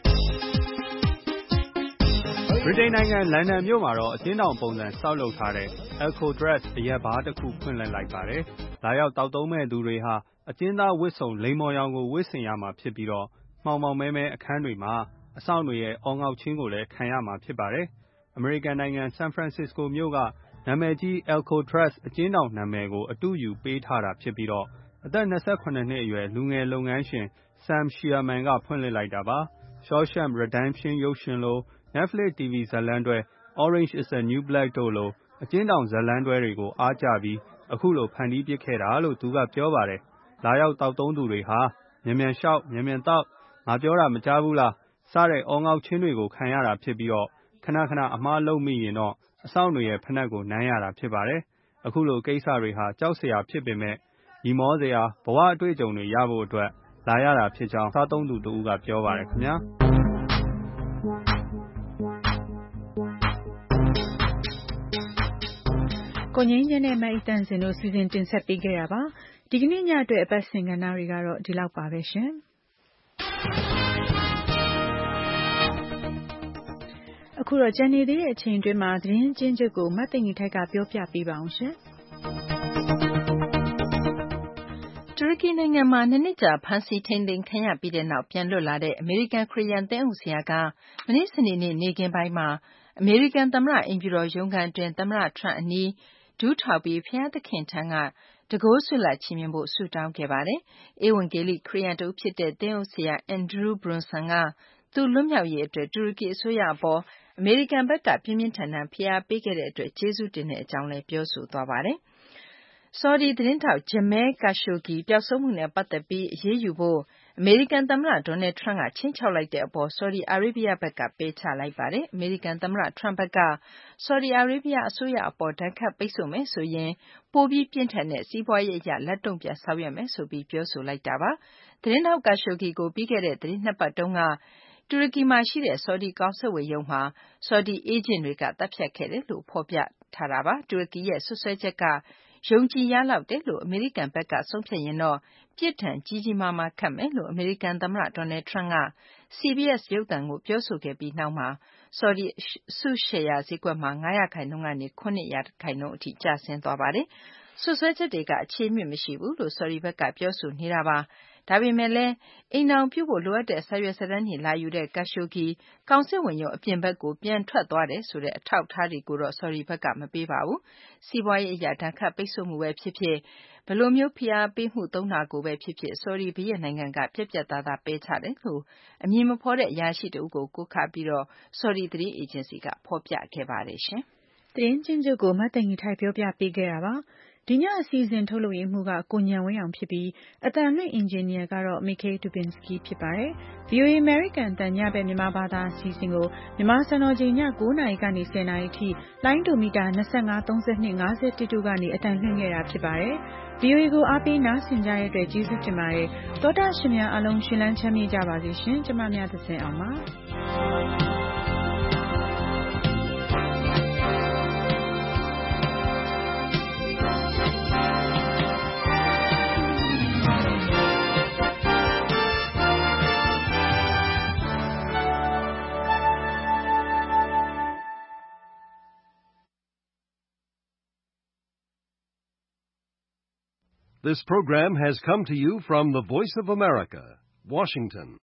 ဗြိတိန်နိုင်ငံလန်ဒန်မြို့မှာတော့အကျဉ်းထောင်ပုံစံဆောက်လုပ်ထားတဲ့ Alcatraz အရက်ဘားတစ်ခုဖွင့်လှစ်လိုက်ပါတယ်။လာရောက်တောက်သုံးမဲ့သူတွေဟာအကျဉ်းသားဝတ်စုံလိမ္မော်ရောင်ကိုဝတ်ဆင်ရမှာဖြစ်ပြီးတော့မှောင်မှောင်မဲမဲအခန်းတွေမှာအဆောင်တွေရဲ့အော်ငေါက်ချင်းကိုလည်းခံရမှာဖြစ်ပါတယ်။အမေရိကန်နိုင်ငံဆန်ဖရန်စစ္စကိုမြို့ကနာမည်ကြီး Alcatraz အကျဉ်းထောင်နာမည်ကိုအတုယူပေးထားတာဖြစ်ပြီးတော့အသက်၂၇နှစ်အရွယ်လူငယ်လုပ်ငန်းရှင် Sam Shearman ကဖွင့်လှစ်လိုက်တာပါ။ Shawshank Redemption ရုပ်ရှင်လို Netflix တီဗီဇာတ်လမ်းတွဲ Orange is the New Black တို့လိုအကျဉ်းထောင်ဇာတ်လမ်းတွဲတွေကိုအားကျပြီးအခုလိုဖန်တီးပစ်ခဲ့တာလို့သူကပြောပါတယ်။လာရောက်တောက်သုံးသူတွေဟာမြန်မြန်လျှောက်မြန်မြန်တောက်ငါပြောတာမကြားဘူးလားစတဲ့အော်ငေါက်ချင်းတွေကိုခံရတာဖြစ်ပြီးတော့ခဏခဏအမှားလုပ်မိရင်တော့အဆောင်တွေရဲ့ဖနက်ကိုနမ်းရတာဖြစ်ပါတယ်။အခုလိုကိစ္စတွေဟာကြောက်စရာဖြစ်ပေမဲ့ညီမောစရာဘဝအတွေ့အကြုံတွေရဖို့အတွက်လာရတာဖြစ်ကြောင်းစားသုံးသူတူကပြောပါတယ်ခင်ဗျာ။ကိုငင်းညနဲ့မိုက်တန်စင်တို့စီစဉ်တင်ဆက်ပေးခဲ့တာပါဒီကနေ့ညအတွက်အပတ်စဉ်ကဏ္ဍတွေကတော့ဒီလောက်ပါပဲရှင်အခုတော့ကြံနေသေးတဲ့အချိန်အတွင်းမှာသတင်းချင်းချုပ်ကိုမတ်သိင်္ဂီထိုက်ကပြောပြပေးပါအောင်ရှင်တူရကီနိုင်ငံမှာနှစ်နှစ်ကြာဖမ်းဆီးထိန်းသိမ်းခံရပြီးတဲ့နောက်ပြန်လွတ်လာတဲ့အမေရိကန်ခရစ်ယာန်သင်းအုပ်ဆရာကမနေ့စနေနေ့နေ့ခင်းပိုင်းမှာအမေရိကန်သမ္မတအိမ်ဖြူတော်ရုံးခန်းအတွင်းသမ္မတထရန့်အနီးဒူးထောက်ပြီးဘုရားသခင်ထံကတန်ခိုးဆွတ်လတ်ချီးမြှင့်ဖို့ဆုတောင်းခဲ့ပါတယ်။ဧဝံဂေလိခရစ်ယာန်တဦးဖြစ်တဲ့သင်းအုပ်ဆရာအန်ဒရူးဘရွန်ဆန်ကသူလွတ်မြောက်ရေးအတွက်တူရကီအစိုးရအပေါ်အမေရိကန်ဘက်ကပြင်းပြင်းထန်ထန်ဖိအားပေးခဲ့တဲ့အတွက်ကျေးဇူးတင်တဲ့အကြောင်းလည်းပြောဆိုသွားပါတယ်။ဆော်ဒီသတင်းထောက်ဂျမဲကာရှိုဂီပျောက်ဆုံးမှုနဲ့ပတ်သက်ပြီးအရေးယူဖို့အမေရိကန်သမ္မတဒေါ်နယ်ထရန့်ကခြိမ်းခြောက်လိုက်တဲ့အပေါ်ဆော်ဒီအာရေးဗျဘက်ကပယ်ချလိုက်ပါတယ်။အမေရိကန်သမ္မတထရန့်ဘက်ကဆော်ဒီအာရေးဗျအစိုးရအပေါ်ဒဏ်ခတ်ပိတ်ဆို့မယ်ဆိုရင်ပိုပြီးပြင်းထန်တဲ့စီးပွားရေးအရလက်တုံ့ပြန်ဆောင်ရွက်မယ်ဆိုပြီးပြောဆိုလိုက်တာပါ။သတင်းထောက်ကာရှိုဂီကိုပြီးခဲ့တဲ့သတင်းနှစ်ပတ်တုန်းကတူရကီမှာရှိတဲ့ဆော်ဒီကောင်စစ်ဝန်ရုံးမှာဆော်ဒီအေးဂျင့်တွေကတပ်ဖြတ်ခဲ့တယ်လို့ဖော်ပြထားတာပါ။တူရကီရဲ့ဆွဆွဲချက်ကယုံကြည်ရလောက်တယ်လို့အမေရိကန်ဘက်ကဆုံးဖြတ်ရင်တော့ပြစ်ဒဏ်ကြီးကြီးမားမားခတ်မယ်လို့အမေရိကန်သမ္မတဒေါ်နယ်ထရန့်က စီဘီအက်စ် ရုပ်သံကိုပြောဆိုခဲ့ပြီးနောက်မှာဆော်ဒီအစုရှယ်ယာဈေးကွက်မှာ၅ရာခိုင်နှုန်းကနေ၇ရာခိုင်နှုန်းအထိကျဆင်းသွားပါတယ်။ဆွဆွဲချက်တွေကအခြေအမြစ်မရှိဘူးလို့ဆော်ဒီဘက်ကပြောဆိုနေတာပါ။ဒါပေမဲ့လည်းအိမ်ထောင်ပြုဖို့လိုအပ်တဲ့စာရွက်စာတမ်းတွေလာယူတဲ့ကာရှိုဂီကောင်စစ်ဝန်ရုံးအပြင်ဘက်ကိုပြန်ထွက်သွားတယ်ဆိုတဲ့အထောက်အထားတွေကိုတော့ဆော်ဒီဘက်ကမပေးပါဘူး။စီးပွားရေးအရာဒဏ်ခတ်ပိတ်ဆို့မှုပဲဖြစ်ဖြစ်ဘယ်လိုမျိုးဖိအားပေးမှုသုံးတာကိုပဲဖြစ်ဖြစ်ဆော်ဒီဘုရင်နိုင်ငံကပြက်ပြက်သားသားပယ်ချတယ်လို့အမည်မဖော်တဲ့အရာရှိတဦးကိုကိုးကားပြီးတော့ဆော်ဒီသတင်းအေဂျင်စီကဖော်ပြခဲ့ပါတယ်ရှင်။သတင်းချင်းချုပ်ကိုမတ်သိင်္ဂီထိုက်ပြောပြပေးခဲ့တာပါ။ဒီညအစီအစဉ်ထုတ်လုပ်ရေးမှုကကိုညံဝင်းအောင်ဖြစ်ပြီးအတန်လွင့်အင်ဂျင်နီယာကတော့ Mikhail Dubinsky ဖြစ်ပါတယ်။ဗီအိုအေ American အတန်ညဘက်မြန်မာဘာသာအစီအစဉ်ကိုမြန်မာစံတော်ချိန်ည၉နာရီကနေ၁၀နာရီအထိလိုင်းဒိုမီတာ၂၅ ၃၂ ၅၁တို့ကနေအတန်လွှင့်ခဲ့တာဖြစ်ပါတယ်။ ဗီအိုအေကိုအားပေးနားဆင်ကြတဲ့အတွက်ကျေးဇူးတင်ပါတယ်။သောတာရှင်များအားလုံးရှင်လန်းချမ်းမြေ့ကြပါစေရှင်။ကျမများသဇင်အောင်ပါ။ This program has come to you from the Voice of America, Washington.